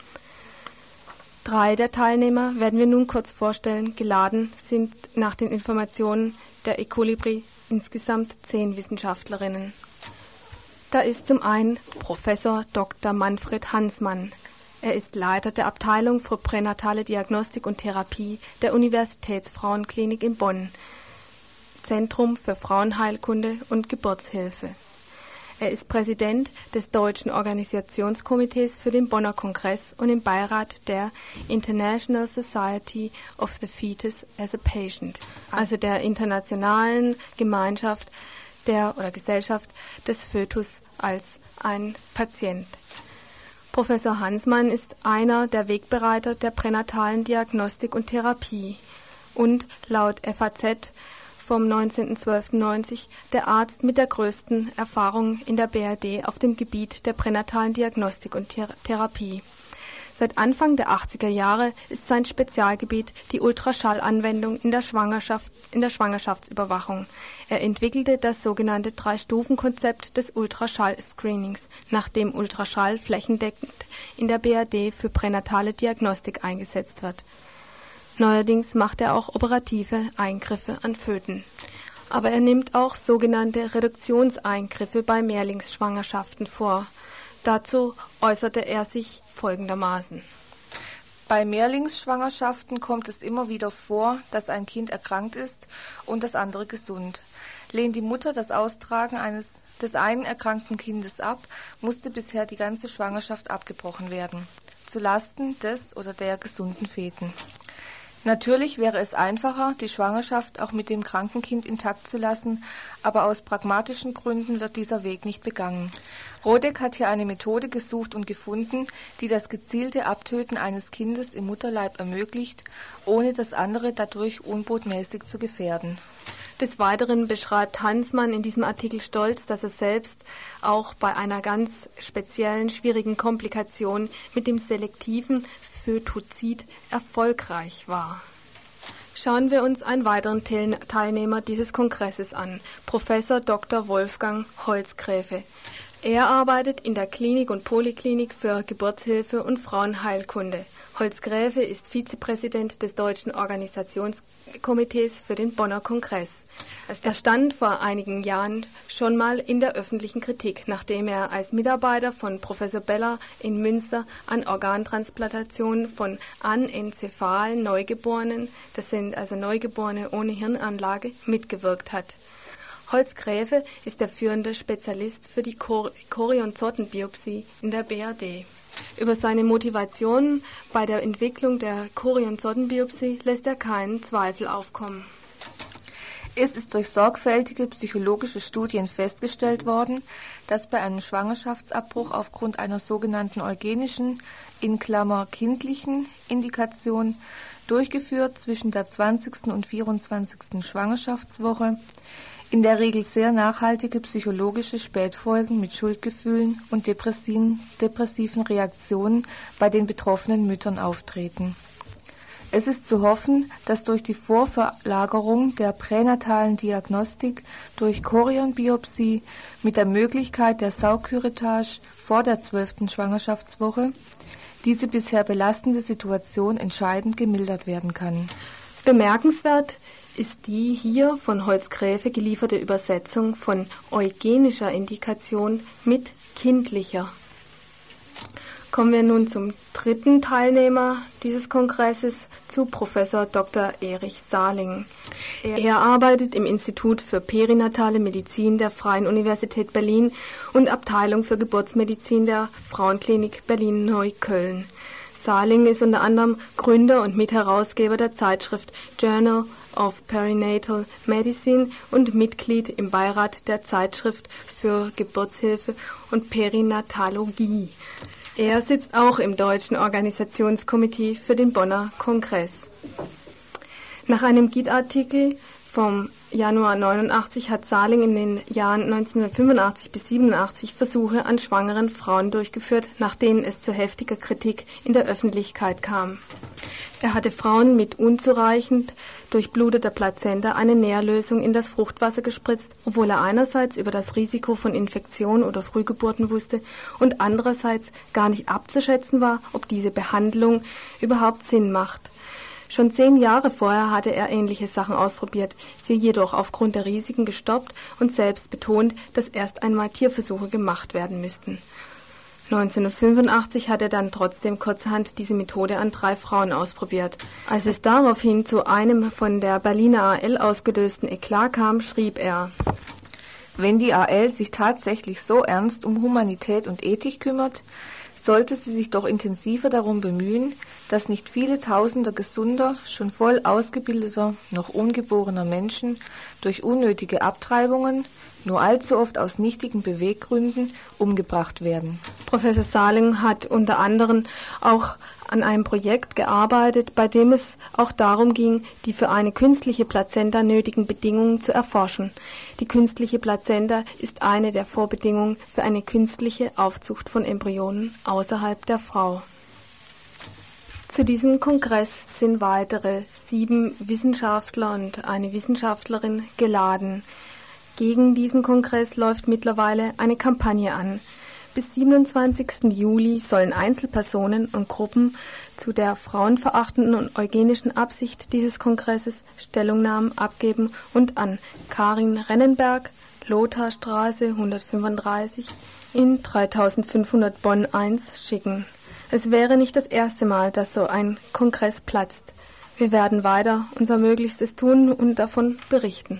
3 der Teilnehmer werden wir nun kurz vorstellen. Geladen sind nach den Informationen der Ecolibri insgesamt 10 Wissenschaftlerinnen. Da ist zum einen Professor Dr. Manfred Hansmann. Er ist Leiter der Abteilung für pränatale Diagnostik und Therapie der Universitätsfrauenklinik in Bonn, Zentrum für Frauenheilkunde und Geburtshilfe. Er ist Präsident des Deutschen Organisationskomitees für den Bonner Kongress und im Beirat der International Society of the Fetus as a Patient, also der internationalen Gemeinschaft Gesellschaft des Fötus als ein Patient. Professor Hansmann ist einer der Wegbereiter der pränatalen Diagnostik und Therapie und laut FAZ vom 19.12.90 der Arzt mit der größten Erfahrung in der BRD auf dem Gebiet der pränatalen Diagnostik und Therapie. Seit Anfang der 80er Jahre ist sein Spezialgebiet die Ultraschallanwendung in der Schwangerschaftsüberwachung. Er entwickelte das sogenannte 3-Stufen-Konzept des Ultraschall-Screenings, nach dem Ultraschall flächendeckend in der BRD für pränatale Diagnostik eingesetzt wird. Neuerdings macht er auch operative Eingriffe an Föten. Aber er nimmt auch sogenannte Reduktionseingriffe bei Mehrlingsschwangerschaften vor. Dazu äußerte er sich folgendermaßen. Bei Mehrlingsschwangerschaften kommt es immer wieder vor, dass ein Kind erkrankt ist und das andere gesund. Lehnt die Mutter das Austragen des einen erkrankten Kindes ab, musste bisher die ganze Schwangerschaft abgebrochen werden, zulasten des oder der gesunden Feten. Natürlich wäre es einfacher, die Schwangerschaft auch mit dem kranken Kind intakt zu lassen, aber aus pragmatischen Gründen wird dieser Weg nicht begangen. Rodek hat hier eine Methode gesucht und gefunden, die das gezielte Abtöten eines Kindes im Mutterleib ermöglicht, ohne das andere dadurch unbotmäßig zu gefährden. Des Weiteren beschreibt Hansmann in diesem Artikel stolz, dass er selbst auch bei einer ganz speziellen, schwierigen Komplikation mit dem selektiven Fötozid erfolgreich war. Schauen wir uns einen weiteren Teilnehmer dieses Kongresses an, Professor Dr. Wolfgang Holzgräfe. Er arbeitet in der Klinik und Poliklinik für Geburtshilfe und Frauenheilkunde. Holzgräfe ist Vizepräsident des Deutschen Organisationskomitees für den Bonner Kongress. Er stand vor einigen Jahren schon mal in der öffentlichen Kritik, nachdem er als Mitarbeiter von Professor Beller in Münster an Organtransplantationen von anenzephalen Neugeborenen, das sind also Neugeborene ohne Hirnanlage, mitgewirkt hat. Holzgräfe ist der führende Spezialist für die Chorionzottenbiopsie in der BRD. Über seine Motivation bei der Entwicklung der Chorionzottenbiopsie lässt er keinen Zweifel aufkommen. Es ist durch sorgfältige psychologische Studien festgestellt worden, dass bei einem Schwangerschaftsabbruch aufgrund einer sogenannten eugenischen, in Klammer kindlichen Indikation, durchgeführt zwischen der 20. und 24. Schwangerschaftswoche, in der Regel sehr nachhaltige psychologische Spätfolgen mit Schuldgefühlen und depressiven Reaktionen bei den betroffenen Müttern auftreten. Es ist zu hoffen, dass durch die Vorverlagerung der pränatalen Diagnostik durch Chorionbiopsie mit der Möglichkeit der Saugküretage vor der 12. Schwangerschaftswoche diese bisher belastende Situation entscheidend gemildert werden kann. Bemerkenswert ist die hier von Holzgräfe gelieferte Übersetzung von eugenischer Indikation mit kindlicher. Kommen wir nun zum dritten Teilnehmer dieses Kongresses, zu Professor Dr. Erich Saling. Er arbeitet im Institut für Perinatale Medizin der Freien Universität Berlin und Abteilung für Geburtsmedizin der Frauenklinik Berlin-Neukölln. Saling ist unter anderem Gründer und Mitherausgeber der Zeitschrift Journal of Perinatal Medicine und Mitglied im Beirat der Zeitschrift für Geburtshilfe und Perinatologie. Er sitzt auch im Deutschen Organisationskomitee für den Bonner Kongress. Nach einem GIT-Artikel vom Januar 89 hat Saling in den Jahren 1985 bis 87 Versuche an schwangeren Frauen durchgeführt, nach denen es zu heftiger Kritik in der Öffentlichkeit kam. Er hatte Frauen mit unzureichend durchbluteter Plazenta eine Nährlösung in das Fruchtwasser gespritzt, obwohl er einerseits über das Risiko von Infektion oder Frühgeburten wusste und andererseits gar nicht abzuschätzen war, ob diese Behandlung überhaupt Sinn macht. Schon 10 Jahre vorher hatte er ähnliche Sachen ausprobiert, sie jedoch aufgrund der Risiken gestoppt und selbst betont, dass erst einmal Tierversuche gemacht werden müssten. 1985 hat er dann trotzdem kurzerhand diese Methode an 3 Frauen ausprobiert. Als es daraufhin zu einem von der Berliner AL ausgelösten Eklat kam, schrieb er: Wenn die AL sich tatsächlich so ernst um Humanität und Ethik kümmert, sollte sie sich doch intensiver darum bemühen, dass nicht viele Tausender gesunder, schon voll ausgebildeter, noch ungeborener Menschen durch unnötige Abtreibungen, nur allzu oft aus nichtigen Beweggründen, umgebracht werden. Professor Saling hat unter anderem auch an einem Projekt gearbeitet, bei dem es auch darum ging, die für eine künstliche Plazenta nötigen Bedingungen zu erforschen. Die künstliche Plazenta ist eine der Vorbedingungen für eine künstliche Aufzucht von Embryonen außerhalb der Frau. Zu diesem Kongress sind weitere 7 Wissenschaftler und eine Wissenschaftlerin geladen. Gegen diesen Kongress läuft mittlerweile eine Kampagne an. Bis 27. Juli sollen Einzelpersonen und Gruppen zu der frauenverachtenden und eugenischen Absicht dieses Kongresses Stellungnahmen abgeben und an Karin Rennenberg, Lotharstraße 135 in 3500 Bonn 1 schicken. Es wäre nicht das erste Mal, dass so ein Kongress platzt. Wir werden weiter unser Möglichstes tun und davon berichten.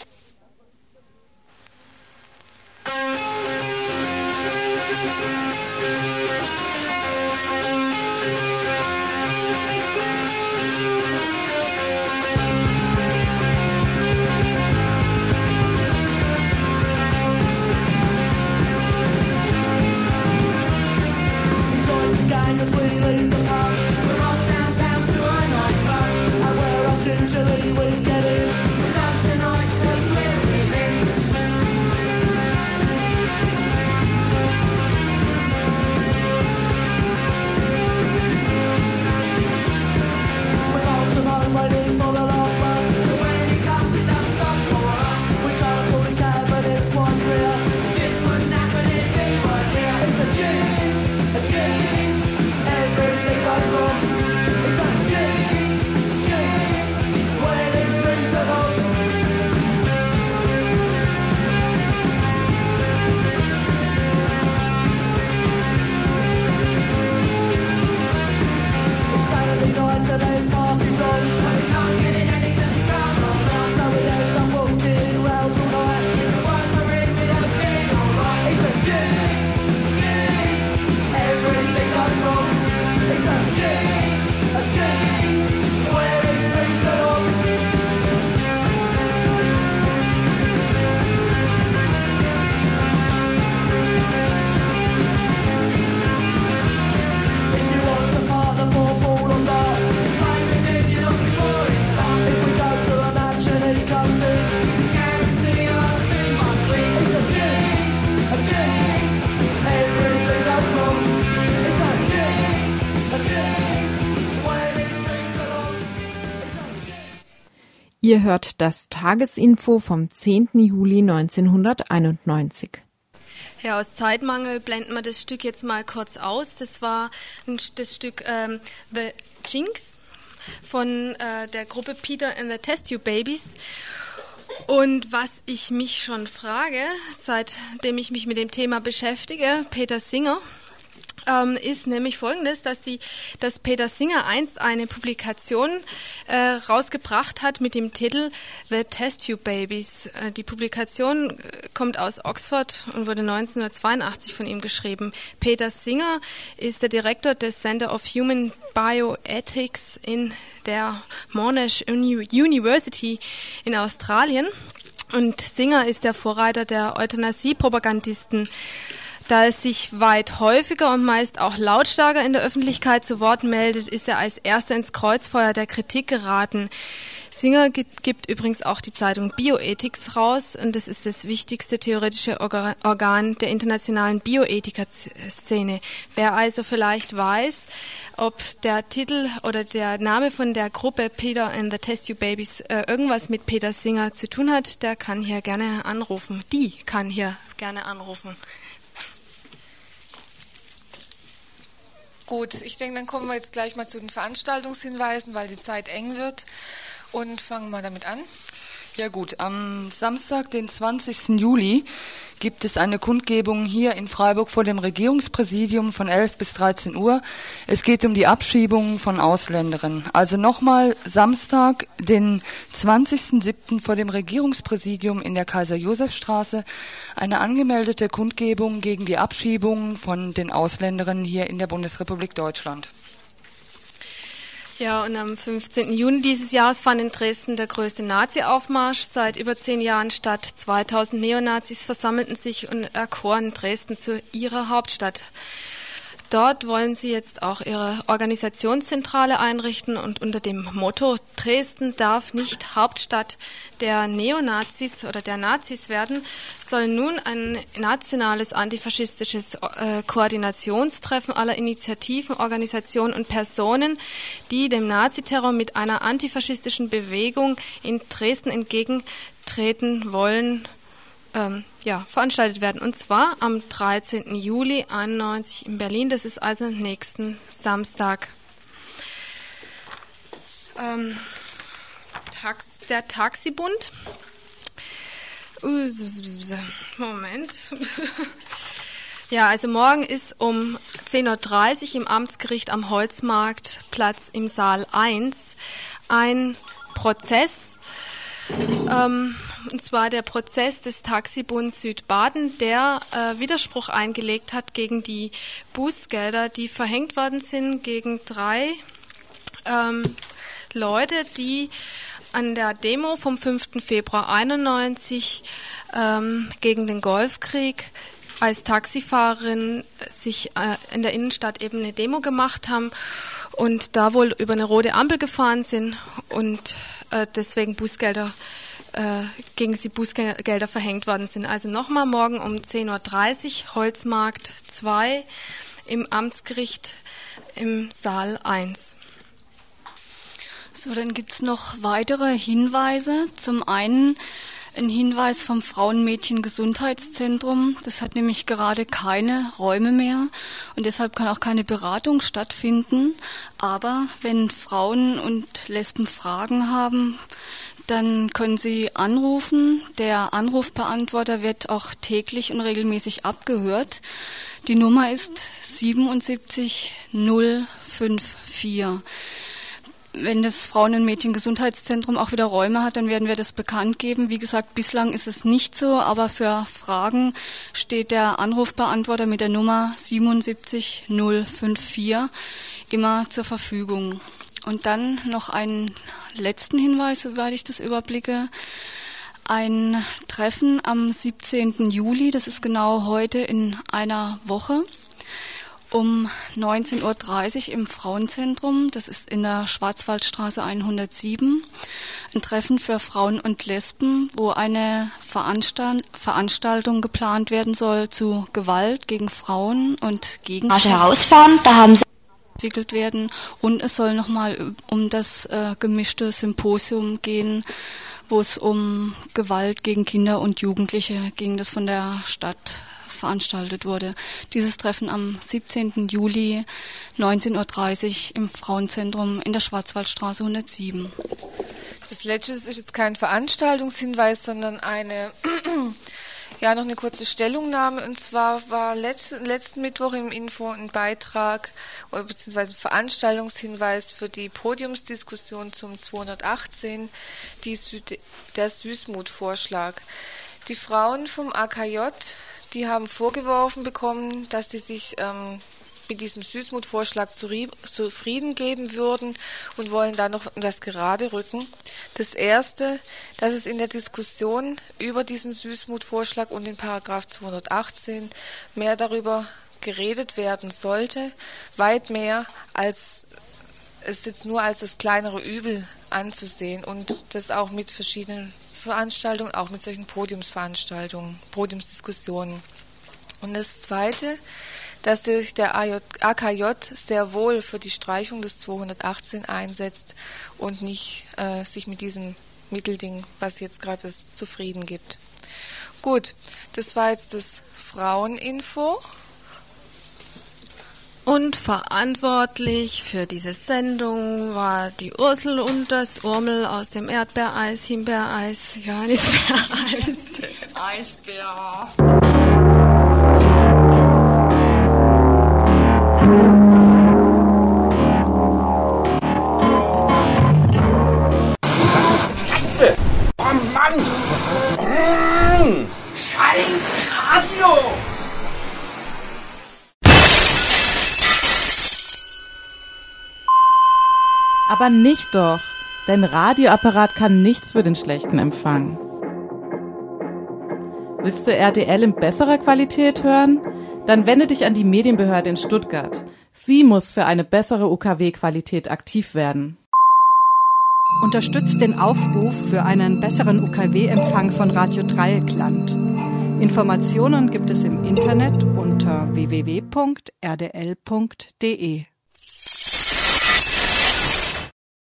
Ihr hört das Tagesinfo vom 10. Juli 1991. Ja, aus Zeitmangel blenden wir das Stück jetzt mal kurz aus. Das war das Stück The Jinx von der Gruppe Peter and the Test Tube Babies. Und was ich mich schon frage, seitdem ich mich mit dem Thema beschäftige, Peter Singer, ist nämlich Folgendes, dass Peter Singer einst eine Publikation rausgebracht hat mit dem Titel The Test Tube Babies. Die Publikation kommt aus Oxford und wurde 1982 von ihm geschrieben. Peter Singer ist der Direktor des Center of Human Bioethics in der Monash University in Australien. Und Singer ist der Vorreiter der Euthanasie-Propagandisten. Da es sich weit häufiger und meist auch lautstarker in der Öffentlichkeit zu Wort meldet, ist er als erster ins Kreuzfeuer der Kritik geraten. Singer gibt übrigens auch die Zeitung Bioethics raus und das ist das wichtigste theoretische Organ der internationalen Bioethiker-Szene. Wer also vielleicht weiß, ob der Titel oder der Name von der Gruppe Peter and the Test Tube Babies irgendwas mit Peter Singer zu tun hat, der kann hier gerne anrufen. Die kann hier gerne anrufen. Gut, ich denke, dann kommen wir jetzt gleich mal zu den Veranstaltungshinweisen, weil die Zeit eng wird und fangen wir damit an. Ja gut, am Samstag, den 20. Juli, gibt es eine Kundgebung hier in Freiburg vor dem Regierungspräsidium von 11 bis 13 Uhr. Es geht um die Abschiebung von Ausländerinnen. Also nochmal Samstag, den 20.07. vor dem Regierungspräsidium in der Kaiser-Josef-Straße eine angemeldete Kundgebung gegen die Abschiebung von den Ausländerinnen hier in der Bundesrepublik Deutschland. Ja, und am 15. Juni dieses Jahres fand in Dresden der größte Nazi-Aufmarsch seit über 10 Jahren statt. 2000 Neonazis versammelten sich und erkoren Dresden zu ihrer Hauptstadt. Dort wollen sie jetzt auch ihre Organisationszentrale einrichten und unter dem Motto Dresden darf nicht Hauptstadt der Neonazis oder der Nazis werden, soll nun ein nationales antifaschistisches Koordinationstreffen aller Initiativen, Organisationen und Personen, die dem Naziterror mit einer antifaschistischen Bewegung in Dresden entgegentreten wollen, veranstaltet werden. Und zwar am 13. Juli 91 in Berlin. Das ist also nächsten Samstag. Der Taxibund. Moment. Ja, also morgen ist um 10.30 Uhr im Amtsgericht am Holzmarktplatz im Saal 1 ein Prozess. Und zwar der Prozess des Taxibunds Südbaden, der Widerspruch eingelegt hat gegen die Bußgelder, die verhängt worden sind gegen 3 Leute, die an der Demo vom 5. Februar 91 gegen den Golfkrieg als Taxifahrerin sich in der Innenstadt eben eine Demo gemacht haben und da wohl über eine rote Ampel gefahren sind und deswegen gegen sie Bußgelder verhängt worden sind. Also nochmal morgen um 10.30 Uhr, Holzmarkt 2 im Amtsgericht im Saal 1. So, dann gibt es noch weitere Hinweise. Zum einen ein Hinweis vom Frauen-Mädchen-Gesundheitszentrum. Das hat nämlich gerade keine Räume mehr und deshalb kann auch keine Beratung stattfinden. Aber wenn Frauen und Lesben Fragen haben, dann können sie anrufen. Der Anrufbeantworter wird auch täglich und regelmäßig abgehört. Die Nummer ist 77054. Wenn das Frauen- und Mädchen-Gesundheitszentrum auch wieder Räume hat, dann werden wir das bekannt geben. Wie gesagt, bislang ist es nicht so, aber für Fragen steht der Anrufbeantworter mit der Nummer 77054 immer zur Verfügung. Und dann noch einen letzten Hinweis, soweit ich das überblicke. Ein Treffen am 17. Juli, das ist genau heute in einer Woche. Um 19.30 Uhr im Frauenzentrum, das ist in der Schwarzwaldstraße 107, ein Treffen für Frauen und Lesben, wo eine Veranstaltung geplant werden soll zu Gewalt gegen Frauen und gegen herausfahren, da haben sie entwickelt werden. Und es soll nochmal um das gemischte Symposium gehen, wo es um Gewalt gegen Kinder und Jugendliche ging, das von der Stadt veranstaltet wurde. Dieses Treffen am 17. Juli 19.30 Uhr im Frauenzentrum in der Schwarzwaldstraße 107. Das letzte ist jetzt kein Veranstaltungshinweis, sondern noch eine kurze Stellungnahme. Und zwar war letzten Mittwoch im Info ein Beitrag beziehungsweise Veranstaltungshinweis für die Podiumsdiskussion zum 218, der Süßmut-Vorschlag. Die Frauen vom AKJ, die haben vorgeworfen bekommen, dass sie sich mit diesem Süßmut-Vorschlag zufrieden geben würden und wollen da noch das gerade rücken. Das Erste, dass es in der Diskussion über diesen Süßmut-Vorschlag und den Paragraph 218 mehr darüber geredet werden sollte, weit mehr als es jetzt nur als das kleinere Übel anzusehen und das auch mit verschiedenen Veranstaltungen, auch mit solchen Podiumsveranstaltungen, Podiumsdiskussionen. Und das Zweite, dass sich der AKJ sehr wohl für die Streichung des 218 einsetzt und nicht sich mit diesem Mittelding, was jetzt gerade ist, zufrieden gibt. Gut, das war jetzt das Fraueninfo. Und verantwortlich für diese Sendung war die Ursel und das Urmel aus dem Erdbeereis, Himbeereis, Johannisbeereis, Eisbär. Scheiße! Oh Mann! Scheiß Radio! Aber nicht doch. Dein Radioapparat kann nichts für den schlechten Empfang. Willst du RTL in besserer Qualität hören? Dann wende dich an die Medienbehörde in Stuttgart. Sie muss für eine bessere UKW-Qualität aktiv werden. Unterstützt den Aufruf für einen besseren UKW-Empfang von Radio Dreieckland. Informationen gibt es im Internet unter www.rdl.de.